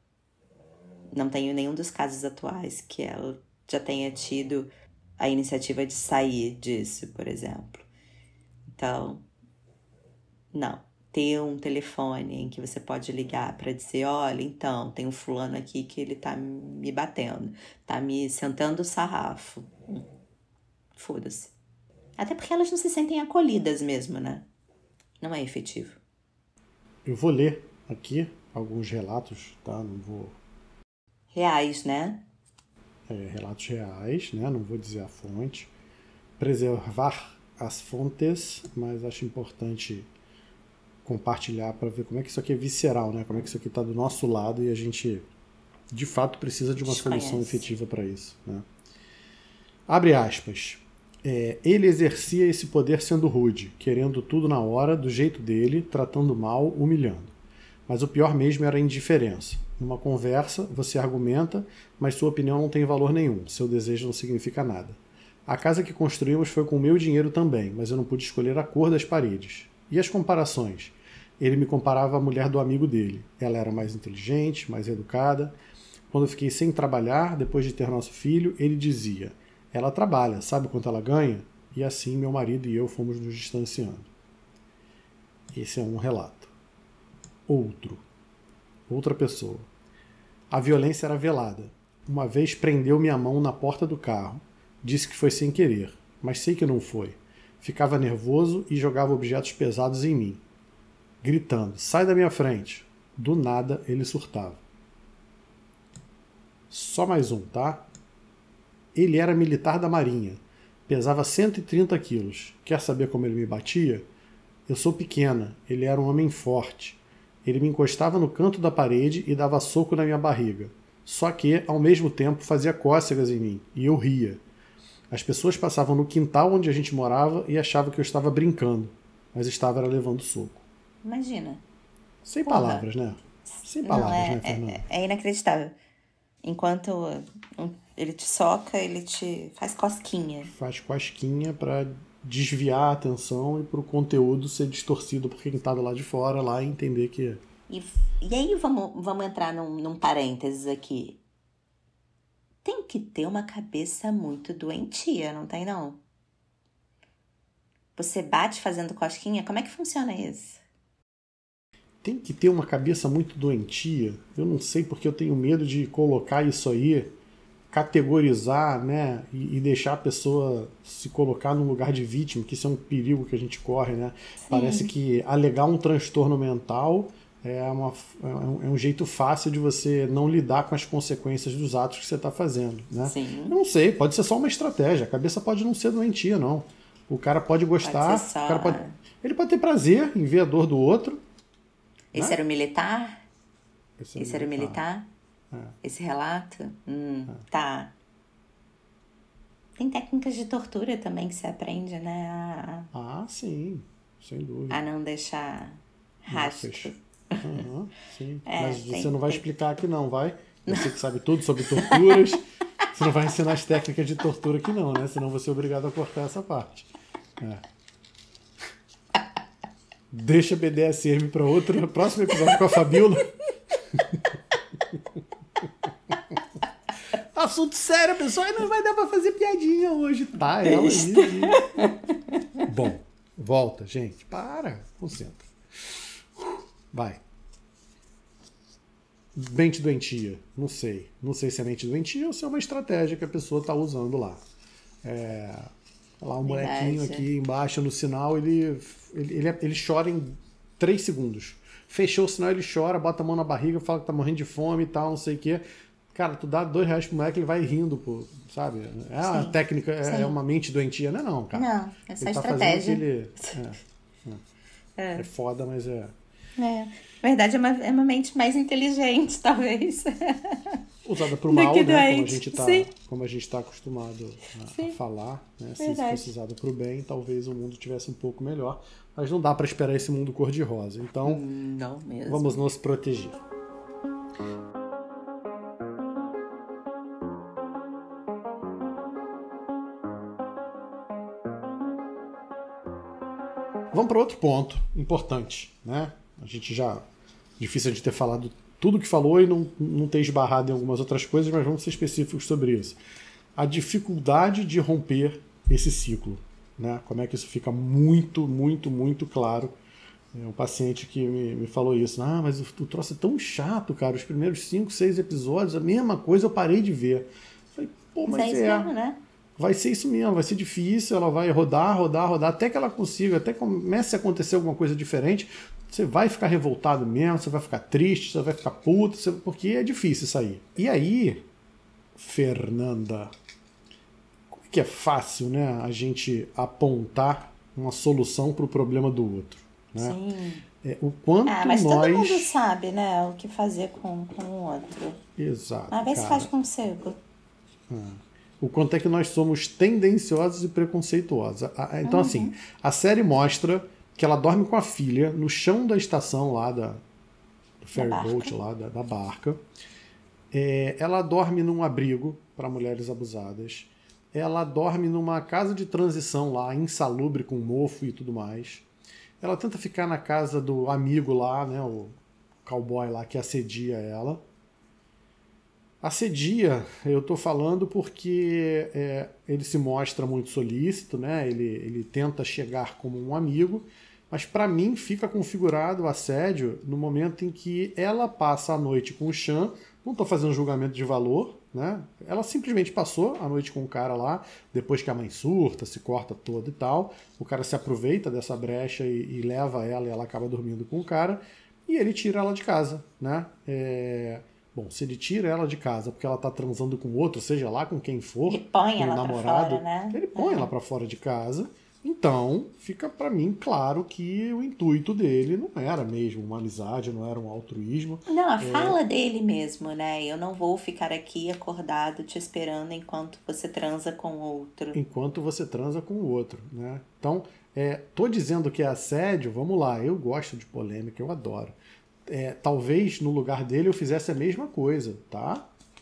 Não tenho nenhum dos casos atuais que ela já tenha tido a iniciativa de sair disso, por exemplo. Então, não. Ter um telefone em que você pode ligar para dizer, olha, então, tem um fulano aqui que ele tá me batendo, tá me sentando o sarrafo. Hum, Foda-se. Até porque elas não se sentem acolhidas mesmo, né? Não é efetivo. Eu vou ler aqui alguns relatos, tá? Não vou... Reais, né? É, relatos reais, né? Não vou dizer a fonte. Preservar as fontes, mas acho importante compartilhar para ver como é que isso aqui é visceral, né? Como é que isso aqui está do nosso lado e a gente, de fato, precisa de uma Desconhece. solução efetiva para isso, né? Abre aspas. É, ele exercia esse poder sendo rude, querendo tudo na hora, do jeito dele, tratando mal, humilhando. Mas o pior mesmo era a indiferença. Numa conversa, você argumenta, mas sua opinião não tem valor nenhum, seu desejo não significa nada. A casa que construímos foi com o meu dinheiro também, mas eu não pude escolher a cor das paredes. E as comparações? Ele me comparava à mulher do amigo dele. Ela era mais inteligente, mais educada. Quando eu fiquei sem trabalhar, depois de ter nosso filho, ele dizia: ela trabalha, sabe quanto ela ganha? E assim meu marido e eu fomos nos distanciando. Esse é um relato. Outro. Outra pessoa. A violência era velada. Uma vez prendeu minha mão na porta do carro. Disse que foi sem querer, mas sei que não foi. Ficava nervoso e jogava objetos pesados em mim. Gritando, sai da minha frente. Do nada ele surtava. Só mais um, tá? Ele era militar da Marinha. Pesava cento e trinta quilos. Quer saber como ele me batia? Eu sou pequena. Ele era um homem forte. Ele me encostava no canto da parede e dava soco na minha barriga. Só que, ao mesmo tempo, fazia cócegas em mim. E eu ria. As pessoas passavam no quintal onde a gente morava e achavam que eu estava brincando. Mas estava era levando soco. Imagina. Sem Porra. palavras, né? Sem Não, palavras, é, né, Fernanda? é, é inacreditável. Enquanto um, ele te soca, ele te faz cosquinha. Faz cosquinha pra desviar a atenção e pro conteúdo ser distorcido por quem tá do lado de fora lá e entender que... E, e aí vamos, vamos entrar num, num parênteses aqui. Tem que ter uma cabeça muito doentia, não tem não? Você bate fazendo cosquinha? Como é que funciona isso? Tem que ter uma cabeça muito doentia. Eu não sei porque eu tenho medo de colocar isso aí, categorizar, né, e, e deixar a pessoa se colocar num lugar de vítima, que isso é um perigo que a gente corre, né? Sim. Parece que alegar um transtorno mental é, uma, é, um, é um jeito fácil de você não lidar com as consequências dos atos que você está fazendo, né? Sim. Eu não sei, pode ser só uma estratégia. A cabeça pode não ser doentia, não. O cara pode gostar, Pode ser só- o cara pode, ele pode ter prazer em ver a dor do outro. Esse Né? era o militar? Esse, Esse era o militar? É. Esse relato? Hum, tá. Tem técnicas de tortura também que você aprende, né? A, Ah, sim, sem dúvida. a não deixar rastro. Fechou. Aham, sim. É, Mas tem- você não vai tem. explicar aqui não, vai? Você que sabe tudo sobre torturas, você não vai ensinar as técnicas de tortura aqui não, né? Senão você é obrigado a cortar essa parte. É. Deixa B D S M para outro próximo episódio com a Fabiola. Assunto sério, pessoal. Não vai dar pra fazer piadinha hoje. Tá, ela aí. Bom, volta, gente. Para. Concentra. Vai. Mente doentia. Não sei. Não sei se é mente doentia ou se é uma estratégia que a pessoa tá usando lá. É... Lá um Verdade. molequinho aqui embaixo no sinal, ele, ele, ele, ele chora em três segundos. Fechou o sinal, ele chora, bota a mão na barriga, fala que tá morrendo de fome e tal, não sei o quê. Cara, tu dá dois reais pro moleque, ele vai rindo, pô, sabe? É uma Sim, técnica, é, sim. é uma mente doentia. Não é não, cara. Não, é só Ele tá estratégia. fazendo o que ele... É, é. É foda, mas é... É. Na verdade, é uma, é uma mente mais inteligente, talvez. Usada pro Do mal, que né? Como a doente, gente tá, sim. como a gente tá acostumado a, a Sim. falar, né? Se Verdade. fosse usada pro bem, talvez o mundo tivesse um pouco melhor. Mas não dá pra esperar esse mundo cor-de-rosa. Então, Não mesmo. vamos nos proteger. Vamos para outro ponto importante, né? A gente já... Difícil a gente ter falado tudo que falou e não, não ter esbarrado em algumas outras coisas, mas vamos ser específicos sobre isso. A dificuldade de romper esse ciclo, né? Como é que isso fica muito, muito, muito claro. É um paciente que me, me falou isso. Ah, mas o, o troço é tão chato, cara. Os primeiros cinco, seis episódios, a mesma coisa eu parei de ver. Eu falei, pô, mas, Mas é isso é... mesmo, né? Vai ser isso mesmo, vai ser difícil, ela vai rodar, rodar, rodar, até que ela consiga, até que comece a acontecer alguma coisa diferente, você vai ficar revoltado mesmo, você vai ficar triste, você vai ficar puto, você... porque é difícil sair. E aí, Fernanda, que é fácil, né, a gente apontar uma solução para o problema do outro, né? Sim. É, o quanto Ah, mas nós... todo mundo sabe, né? O que fazer com, com o outro. Exato, Uma vez cara. faz consigo. O quanto é que nós somos tendenciosos e preconceituosos. A- a- Então, assim, a série mostra que ela dorme com a filha no chão da estação lá da, do ferry barca. boat, lá da, da barca. É, ela dorme num abrigo para mulheres abusadas. Ela dorme numa casa de transição lá, insalubre, com mofo e tudo mais. Ela tenta ficar na casa do amigo lá, né, o cowboy lá que assedia ela. Assedia, eu estou falando porque é, ele se mostra muito solícito, né? ele, ele tenta chegar como um amigo, mas para mim fica configurado o assédio no momento em que ela passa a noite com o Sean. Não estou fazendo julgamento de valor, né? Ela simplesmente passou a noite com o cara lá, depois que a mãe surta, se corta toda e tal. O cara se aproveita dessa brecha e, e leva ela e ela acaba dormindo com o cara. E ele tira ela de casa, né? É... Bom, se ele tira ela de casa porque ela tá transando com outro, seja lá com quem for, Ele põe com o ela pra namorado, fora, né? ele põe ela pra fora de casa. Então, fica pra mim claro que o intuito dele não era mesmo uma amizade, não era um altruísmo. Não, a fala dele mesmo, né? Eu não vou ficar aqui acordado te esperando enquanto você transa com outro. Enquanto você transa com o outro, né? Então, é, tô dizendo que é assédio, vamos lá, eu gosto de polêmica, eu adoro. É, talvez no lugar dele eu fizesse a mesma coisa, tá?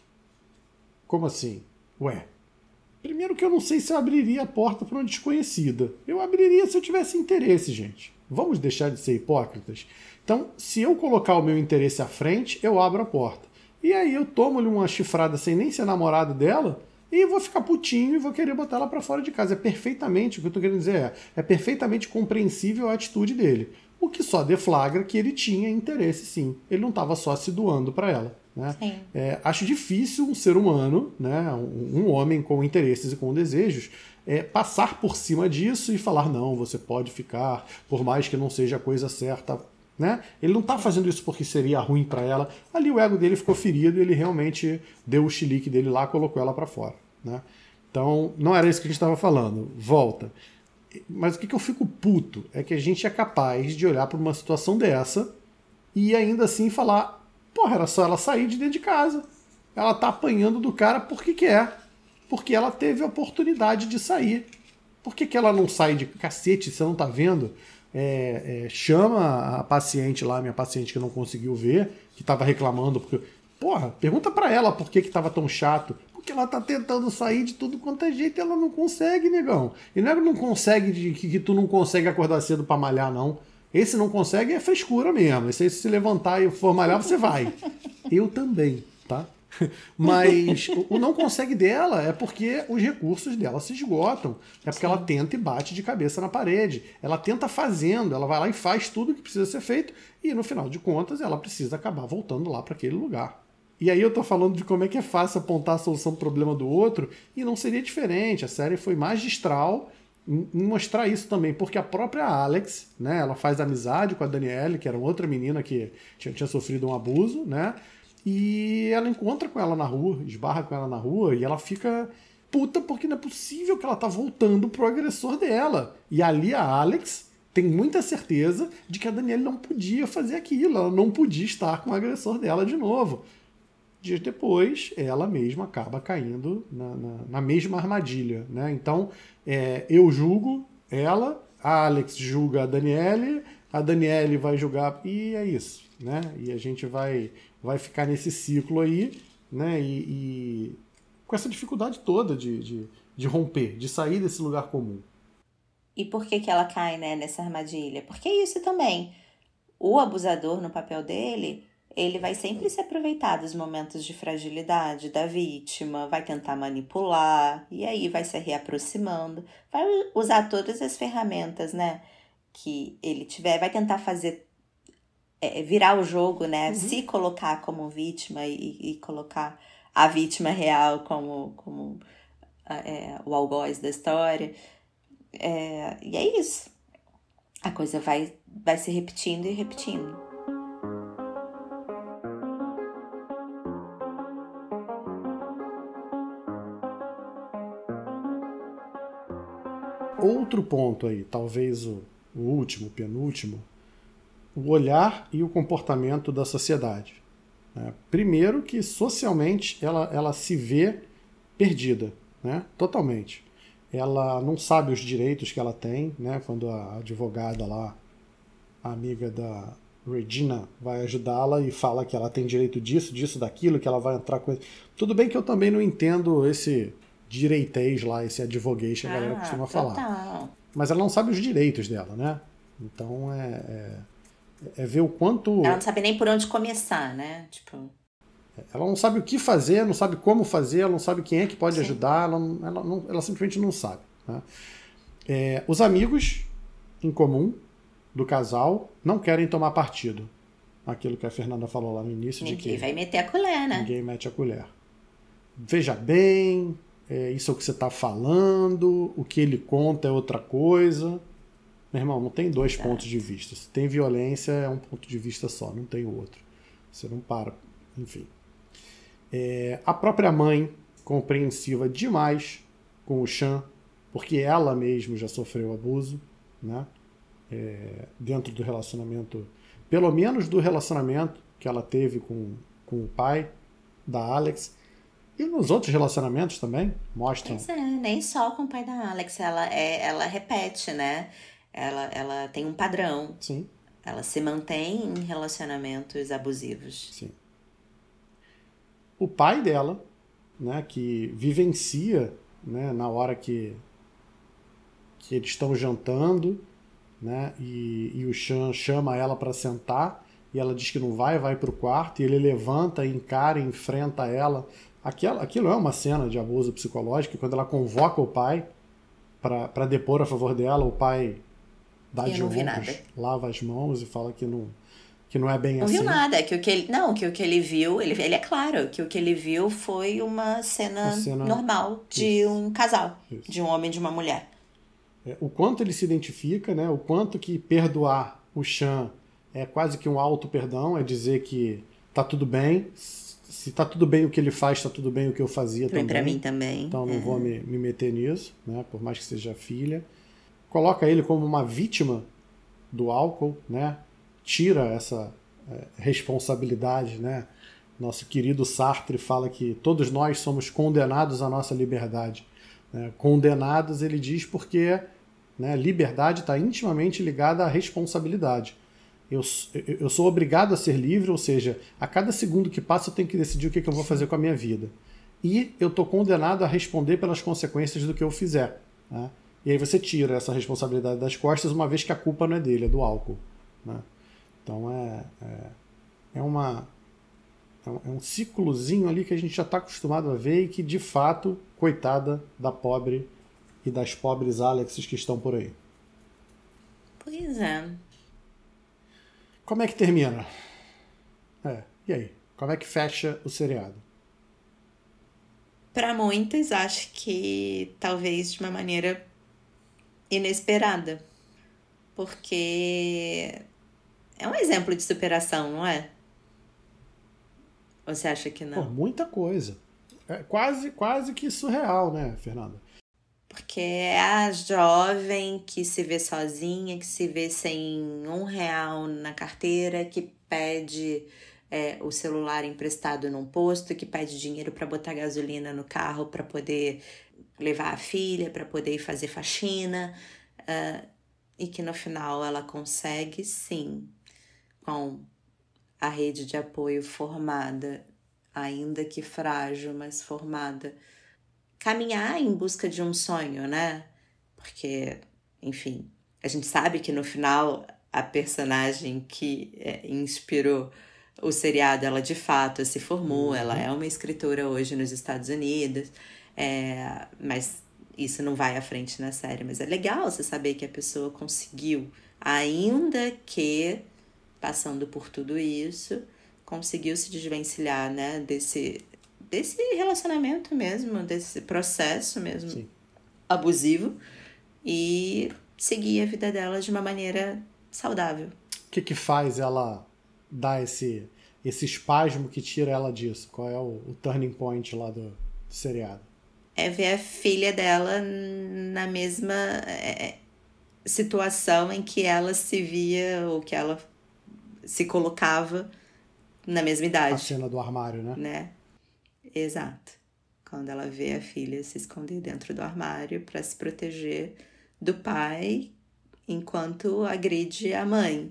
Como assim? Ué, primeiro que eu não sei se eu abriria a porta para uma desconhecida. Eu abriria se eu tivesse interesse, gente. Vamos deixar de ser hipócritas? Então, se eu colocar o meu interesse à frente, eu abro a porta. E aí eu tomo-lhe uma chifrada sem nem ser namorado dela e vou ficar putinho e vou querer botar ela para fora de casa. É perfeitamente, o que eu tô querendo dizer é, é perfeitamente compreensível a atitude dele. O que só deflagra que ele tinha interesse, sim. Ele não estava só se doando para ela. Né? É, acho difícil um ser humano, né, um, um homem com interesses e com desejos, é, passar por cima disso e falar, não, você pode ficar, por mais que não seja a coisa certa. Né? Ele não está fazendo isso porque seria ruim para ela. Ali o ego dele ficou ferido e ele realmente deu o chilique dele lá, colocou ela para fora. Né? Então, não era isso que a gente estava falando. Volta. Mas o que, que eu fico puto é que a gente é capaz de olhar para uma situação dessa e ainda assim falar, porra, era só ela sair de dentro de casa. Ela tá apanhando do cara porque quer. Porque ela teve a oportunidade de sair. Por que, que ela não sai de cacete, você não tá vendo? É, é, chama a paciente lá, minha paciente que não conseguiu ver, que tava reclamando, porque, porra, pergunta pra ela por que que tava tão chato. Porque ela tá tentando sair de tudo quanto é jeito e ela não consegue, negão. E não é que não consegue, de, que, que tu não consegue acordar cedo pra malhar, não. Esse não consegue é frescura mesmo. Esse aí, se malhar e for malhar, você vai. Eu também, tá? Mas o não consegue dela é porque os recursos dela se esgotam. É porque Sim. ela tenta e bate de cabeça na parede. Ela tenta fazendo, ela vai lá e faz tudo o que precisa ser feito e no final de contas ela precisa acabar voltando lá para aquele lugar. E aí eu tô falando de como é que é fácil apontar a solução do problema do outro e não seria diferente. A série foi magistral em mostrar isso também, porque a própria Alex, né, ela faz amizade com a Danielle, que era outra menina que tinha, tinha sofrido um abuso, né? E ela encontra com ela na rua, esbarra com ela na rua e ela fica puta porque não é possível que ela tá voltando pro agressor dela. E ali a Alex tem muita certeza de que a Danielle não podia fazer aquilo, ela não podia estar com o agressor dela de novo. Dias depois, ela mesma acaba caindo na, na, na mesma armadilha. Né? Então, é, eu julgo ela, a Alex julga a Danielle, a Danielle vai julgar... E é isso. Né? E a gente vai... vai ficar nesse ciclo aí, né? E, e com essa dificuldade toda de, de, de romper, de sair desse lugar comum. E por que que ela cai, né, nessa armadilha? Porque é isso também. O abusador, no papel dele, ele vai sempre se aproveitar dos momentos de fragilidade da vítima, vai tentar manipular, e aí vai se reaproximando, vai usar todas as ferramentas, né, que ele tiver, vai tentar fazer É, virar o jogo, né? Uhum. Se colocar como vítima e, e colocar a vítima real como, como é, o algoz da história. É, e é isso. A coisa vai, vai se repetindo e repetindo. Outro ponto aí, talvez o, o último, penúltimo, o olhar e o comportamento da sociedade. Né? Primeiro que socialmente ela, ela se vê perdida, né? Totalmente. Ela não sabe os direitos que ela tem, né? Quando a advogada lá, a amiga da Regina, vai ajudá-la e fala que ela tem direito disso, disso, daquilo, que ela vai entrar com... Tudo bem que eu também não entendo esse direitês lá, esse advoguês que a galera ah, costuma total. falar. Mas ela não sabe os direitos dela, né? Então é... é... é ver o quanto... Ela não sabe nem por onde começar, né? Tipo... Ela não sabe o que fazer, não sabe como fazer, ela não sabe quem é que pode Sim. ajudar, ela, não, ela, não, ela simplesmente não sabe. Né? É, os amigos em comum do casal não querem tomar partido. Aquilo que a Fernanda falou lá no início. Ninguém de que vai meter a colher, né? Ninguém mete a colher. Veja bem, é, isso é o que você está falando, o que ele conta é outra coisa... Meu irmão, não tem dois Exato. pontos de vista. Se tem violência, é um ponto de vista só, não tem o outro. Você não para, enfim. É, a própria mãe, compreensiva demais com o Sean, porque ela mesma já sofreu abuso, né? É, dentro do relacionamento, pelo menos do relacionamento que ela teve com, com o pai da Alex. E nos outros relacionamentos também mostram. Pois é, nem só com o pai da Alex, ela, é, ela repete, né? Ela, ela tem um padrão. Sim. Ela se mantém em relacionamentos abusivos. Sim. O pai dela, né, que vivencia, né, na hora que, que eles estão jantando, né, e, e o Sean chama ela para sentar, e ela diz que não vai, vai para o quarto, e ele levanta, encara, enfrenta ela. Aquilo, aquilo é uma cena de abuso psicológico, e quando ela convoca o pai para depor a favor dela, o pai dá Eu de não vi ombros, nada. lava as mãos e fala que não, que não é bem Não assim. viu nada, que o que ele, não, que o que ele viu, ele, ele é claro que o que ele viu foi uma cena, Uma cena- normal de Isso. um casal, Isso. de um homem e de uma mulher. É, o quanto ele se identifica, né? O quanto que perdoar o Sean é quase que um auto-perdão, é dizer que tá tudo bem, se tá tudo bem o que ele faz, tá tudo bem o que eu fazia Também também. pra mim também. Então não é. vou me, me meter nisso, né? Por mais que seja filha. Coloca ele como uma vítima do álcool, né? Tira essa é, responsabilidade, né? Nosso querido Sartre fala que todos nós somos condenados à nossa liberdade. Né? Condenados, ele diz, porque, né, liberdade está intimamente ligada à responsabilidade. Eu, eu sou obrigado a ser livre, ou seja, a cada segundo que passa eu tenho que decidir o que, que eu vou fazer com a minha vida. E eu estou condenado a responder pelas consequências do que eu fizer. Né? E aí você tira essa responsabilidade das costas, uma vez que a culpa não é dele, é do álcool. Né? Então é, é, é, uma, é um, é um ciclozinho ali que a gente já está acostumado a ver e que, de fato, coitada da pobre e das pobres Alexes que estão por aí. Pois é. Como é que termina? É, e aí? Como é que fecha o seriado? Para muitos, acho que talvez de uma maneira inesperada. Porque é um exemplo de superação, não é? Ou você acha que Pô, não? muita coisa. É quase, quase que surreal, né, Fernanda? Porque é a jovem que se vê sozinha, que se vê sem um real na carteira, que pede é, o celular emprestado num posto, que pede dinheiro para botar gasolina no carro para poder levar a filha, para poder ir fazer faxina, uh, e que no final ela consegue, sim, com a rede de apoio formada, ainda que frágil, mas formada, caminhar em busca de um sonho, né? Porque, enfim, a gente sabe que no final a personagem que é, inspirou o seriado, ela de fato se formou, uhum. Ela é uma escritora hoje nos Estados Unidos, é, mas isso não vai à frente na série. Mas é legal você saber que a pessoa conseguiu, ainda que passando por tudo isso, conseguiu se desvencilhar, né, desse... desse relacionamento mesmo, desse processo mesmo, sim, abusivo, e seguir a vida dela de uma maneira saudável. O que que faz ela dar esse, esse espasmo que tira ela disso? Qual é o, o turning point lá do, do seriado? É ver a filha dela na mesma é, situação em que ela se via, ou que ela se colocava na mesma idade. A cena do armário, né? né? Exato. Quando ela vê a filha se esconder dentro do armário para se proteger do pai enquanto agride a mãe,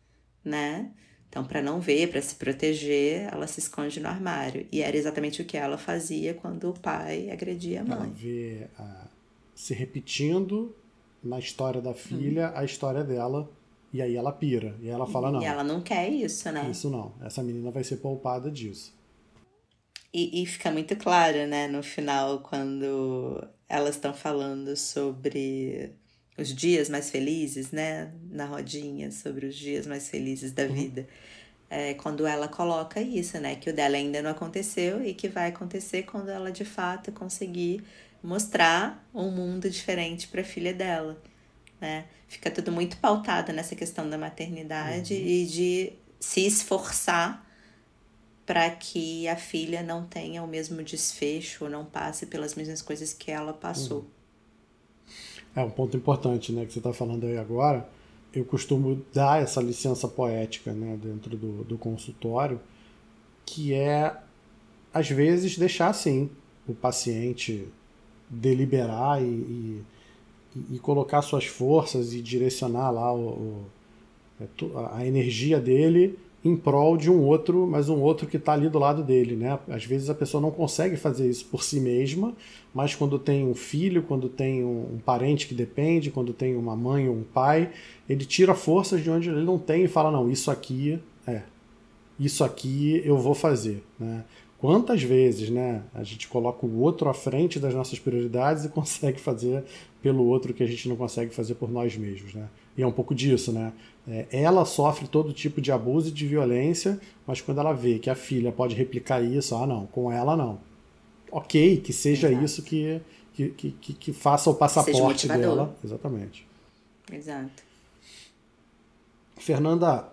né? Então, para não ver, para se proteger, ela se esconde no armário. E era exatamente o que ela fazia quando o pai agredia a mãe. Ela vê uh, se repetindo na história da filha hum. a história dela, e aí ela pira. E ela fala, não. E ela não quer isso, né? Isso não. Essa menina vai ser poupada disso. E, e fica muito claro, né, no final, quando elas estão falando sobre os dias mais felizes, né, na rodinha, sobre os dias mais felizes da vida. Uhum. É, quando ela coloca isso, né, que o dela ainda não aconteceu e que vai acontecer quando ela, de fato, conseguir mostrar um mundo diferente para a filha dela, né. Fica tudo muito pautado nessa questão da maternidade, uhum, e de se esforçar para que a filha não tenha o mesmo desfecho ou não passe pelas mesmas coisas que ela passou. É um ponto importante, né, que você está falando aí agora. Eu costumo dar essa licença poética, né, dentro do, do consultório, que é, às vezes, deixar, sim, o paciente deliberar e, e, e colocar suas forças e direcionar lá o, o, a energia dele em prol de um outro, mas um outro que está ali do lado dele, né? Às vezes a pessoa não consegue fazer isso por si mesma, mas quando tem um filho, quando tem um, um parente que depende, quando tem uma mãe ou um pai, ele tira forças de onde ele não tem e fala, não, isso aqui, é, isso aqui eu vou fazer, né? Quantas vezes, né, a gente coloca o outro à frente das nossas prioridades e consegue fazer pelo outro que a gente não consegue fazer por nós mesmos, né? E é um pouco disso, né? É, ela sofre todo tipo de abuso e de violência, mas quando ela vê que a filha pode replicar isso, ah, não, com ela não. Ok, que seja Exato. isso que, que, que, que faça o passaporte dela. Exatamente. Exato. Fernanda,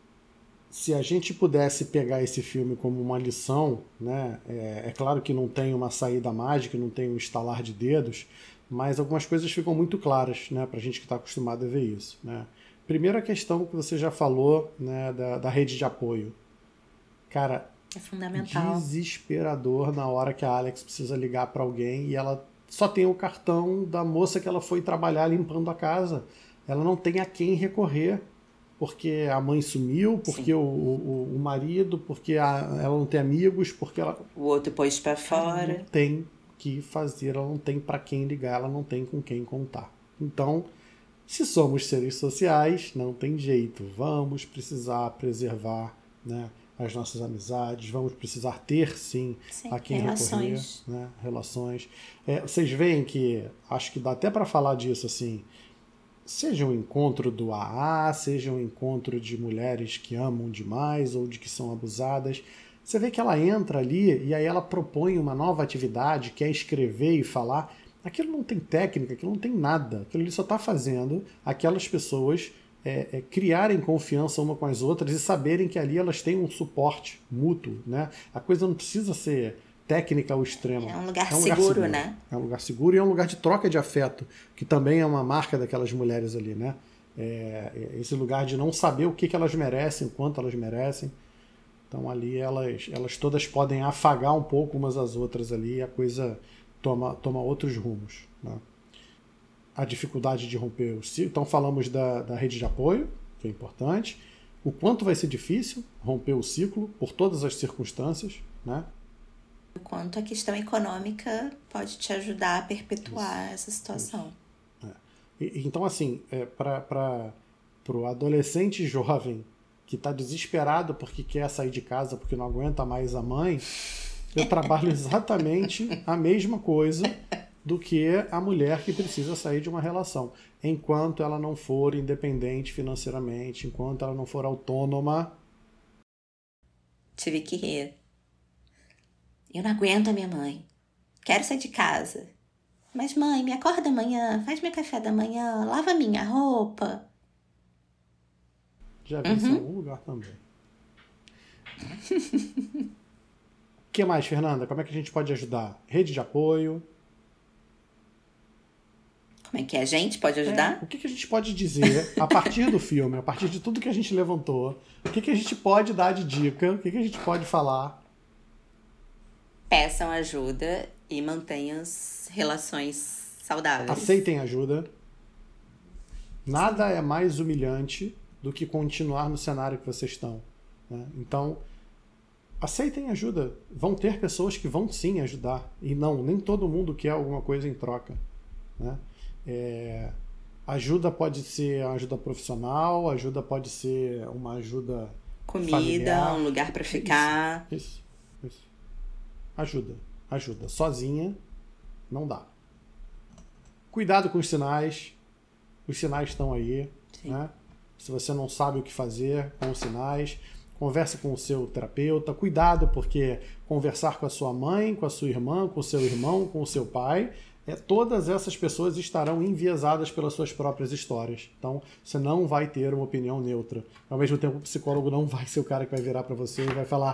se a gente pudesse pegar esse filme como uma lição, né, é, é claro que não tem uma saída mágica, não tem um estalar de dedos, mas algumas coisas ficam muito claras, né, para a gente que está acostumado a ver isso, né? Primeira questão que você já falou, né, da, da rede de apoio. Cara, é fundamental. Desesperador na hora que a Alex precisa ligar para alguém e ela só tem o cartão da moça que ela foi trabalhar limpando a casa. Ela não tem a quem recorrer, porque a mãe sumiu, porque o, o, o marido, porque a, ela não tem amigos, porque ela... O outro pôs para fora. Ela não tem que fazer, ela não tem para quem ligar, ela não tem com quem contar. Então, se somos seres sociais, não tem jeito. Vamos precisar preservar, né, as nossas amizades, vamos precisar ter, sim, sim a quem relações. recorrer. Né, relações. É, vocês veem que, acho que dá até para falar disso, assim, seja um encontro do A A, seja um encontro de mulheres que amam demais ou de que são abusadas, você vê que ela entra ali e aí ela propõe uma nova atividade, quer escrever e falar. Aquilo não tem técnica, aquilo não tem nada. Aquilo ali só está fazendo aquelas pessoas é, é, criarem confiança uma com as outras e saberem que ali elas têm um suporte mútuo, né? A coisa não precisa ser técnica ao extremo. É um lugar, é um seguro, lugar seguro, né? É um lugar seguro e é um lugar de troca de afeto, que também é uma marca daquelas mulheres ali, né? É, esse lugar de não saber o que, que elas merecem, o quanto elas merecem. Então ali elas, elas todas podem afagar um pouco umas às outras ali e a coisa toma, toma outros rumos, né? A dificuldade de romper o ciclo. Então falamos da, da rede de apoio, que é importante. O quanto vai ser difícil romper o ciclo por todas as circunstâncias, né? O quanto a questão econômica pode te ajudar a perpetuar isso, essa situação. É. E, então, assim, é, para o adolescente jovem que está desesperado porque quer sair de casa porque não aguenta mais a mãe, eu trabalho exatamente a mesma coisa do que a mulher que precisa sair de uma relação. Enquanto ela não for independente financeiramente, enquanto ela não for autônoma... Tive que rir. Eu não aguento a minha mãe. Quero sair de casa. Mas, mãe, me acorda amanhã, faz meu café da manhã, lava minha roupa. Já vi isso em algum lugar também. O que mais, Fernanda? Como é que a gente pode ajudar? Rede de apoio. Como é que a gente pode ajudar? É, o que, que a gente pode dizer a partir do filme, a partir de tudo que a gente levantou? O que, que a gente pode dar de dica? O que, que a gente pode falar? Peçam ajuda e mantenham as relações saudáveis. Aceitem ajuda. Nada é mais humilhante do que continuar no cenário que vocês estão, né? Então, aceitem ajuda. Vão ter pessoas que vão sim ajudar. E não, nem todo mundo quer alguma coisa em troca, né? É, ajuda pode ser ajuda profissional, ajuda pode ser uma ajuda comida, familiar. Um lugar para ficar. Isso, isso, isso. Ajuda, ajuda. Sozinha não dá. Cuidado com os sinais. Os sinais estão aí, né? Se você não sabe o que fazer com os sinais, converse com o seu terapeuta. Cuidado, porque conversar com a sua mãe, com a sua irmã, com o seu irmão, com o seu pai, é, todas essas pessoas estarão enviesadas pelas suas próprias histórias. Então, você não vai ter uma opinião neutra. Ao mesmo tempo, o psicólogo não vai ser o cara que vai virar para você e vai falar: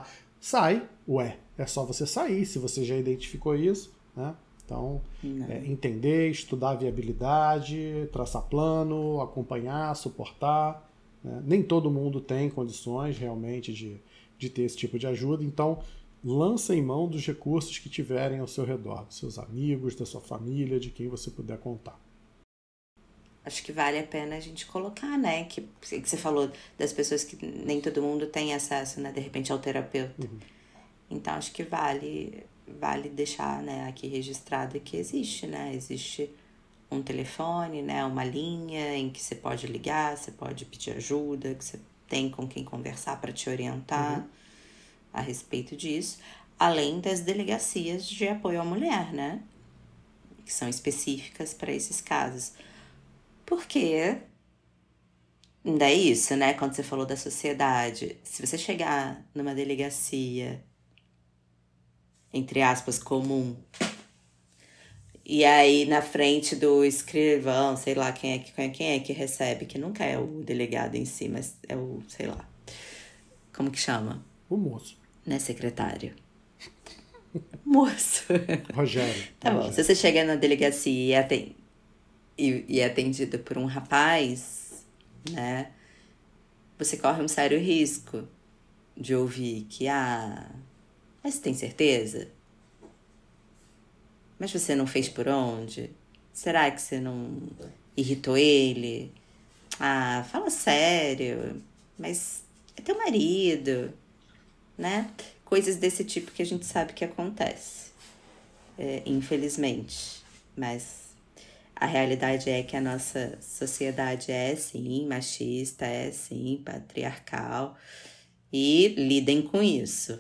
sai. Ué, é só você sair, se você já identificou isso, né? Então, é, entender, estudar a viabilidade, traçar plano, acompanhar, suportar. Né? Nem todo mundo tem condições realmente de, de ter esse tipo de ajuda, então lança em mão dos recursos que tiverem ao seu redor, dos seus amigos, da sua família, de quem você puder contar. Acho que vale a pena a gente colocar, né? Que, que você falou das pessoas que nem todo mundo tem acesso, né? De repente ao terapeuta. Uhum. Então, acho que vale, vale deixar, né, aqui registrado que existe, né? Existe um telefone, né? Uma linha em que você pode ligar, você pode pedir ajuda, que você tem com quem conversar para te orientar uhum. a respeito disso. Além das delegacias de apoio à mulher, né? Que são específicas para esses casos. Porque ainda é isso, né? Quando você falou da sociedade, se você chegar numa delegacia, entre aspas, comum, e aí na frente do escrivão, sei lá quem é que, quem é que recebe, que nunca é o delegado em si, mas é o, sei lá, como que chama? O moço. Né, secretário? Moço. Rogério. Tá bom, Rogério. se você chega na delegacia e atende, e, e é atendido por um rapaz, né, você corre um sério risco de ouvir que, ah, mas você tem certeza? Mas você não fez por onde? Será que você não irritou ele? Ah, fala sério, mas é teu marido, né? Coisas desse tipo que a gente sabe que acontece, é, infelizmente, mas a realidade é que a nossa sociedade é, sim, machista, é, sim, patriarcal. E lidem com isso.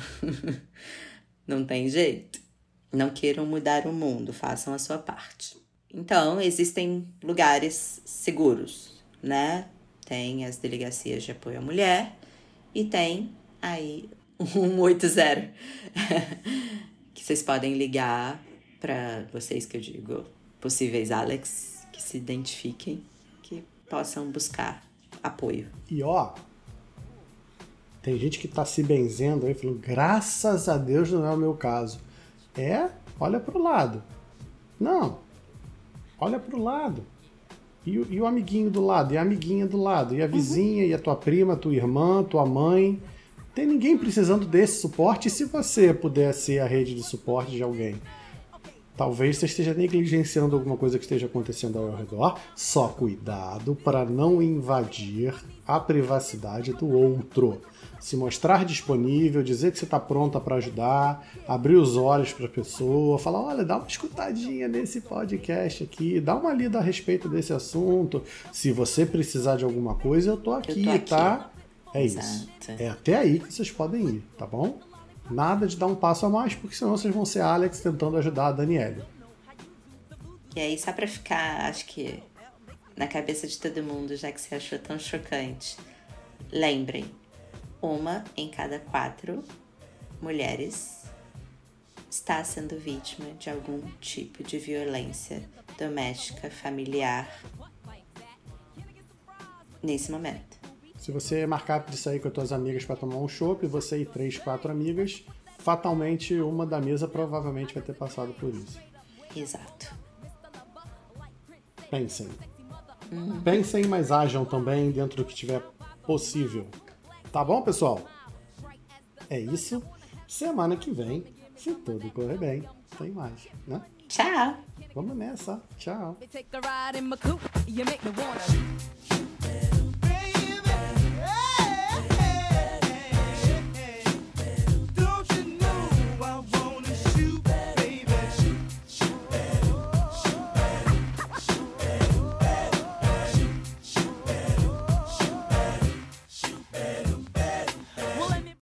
Não tem jeito. Não queiram mudar o mundo, façam a sua parte. Então, existem lugares seguros, né? Tem as delegacias de apoio à mulher e tem aí um oito zero que vocês podem ligar para vocês que eu digo, possíveis Alex, que se identifiquem, que possam buscar apoio. E ó, tem gente que tá se benzendo aí, falando, graças a Deus não é o meu caso. É, olha pro lado. Não, olha pro lado. E, e o amiguinho do lado, e a amiguinha do lado, e a vizinha, uhum. e a tua prima, tua irmã, tua mãe. Tem ninguém precisando desse suporte, e se você puder ser a rede de suporte de alguém? Talvez você esteja negligenciando alguma coisa que esteja acontecendo ao redor. Só cuidado para não invadir a privacidade do outro. Se mostrar disponível, dizer que você está pronta para ajudar, abrir os olhos para a pessoa, falar, olha, dá uma escutadinha nesse podcast aqui, dá uma lida a respeito desse assunto. Se você precisar de alguma coisa, eu tô aqui, eu tô aqui. Tá? É Exato. Isso. É até aí que vocês podem ir, tá bom? Nada de dar um passo a mais, porque senão vocês vão ser Alex tentando ajudar a Daniele. E aí, só pra ficar, acho que, na cabeça de todo mundo, já que você achou tão chocante, lembrem, uma em cada quatro mulheres está sendo vítima de algum tipo de violência doméstica, familiar, nesse momento. Se você marcar de sair com as suas amigas para tomar um chopp, você e três, quatro amigas, fatalmente uma da mesa provavelmente vai ter passado por isso. Exato. Pensem. Uhum. Pensem, mas ajam também dentro do que tiver possível. Tá bom, pessoal? É isso. Semana que vem, se tudo correr bem, tem mais, né? Tchau! Vamos nessa. Tchau. Take a ride in my coupe, you make me wanna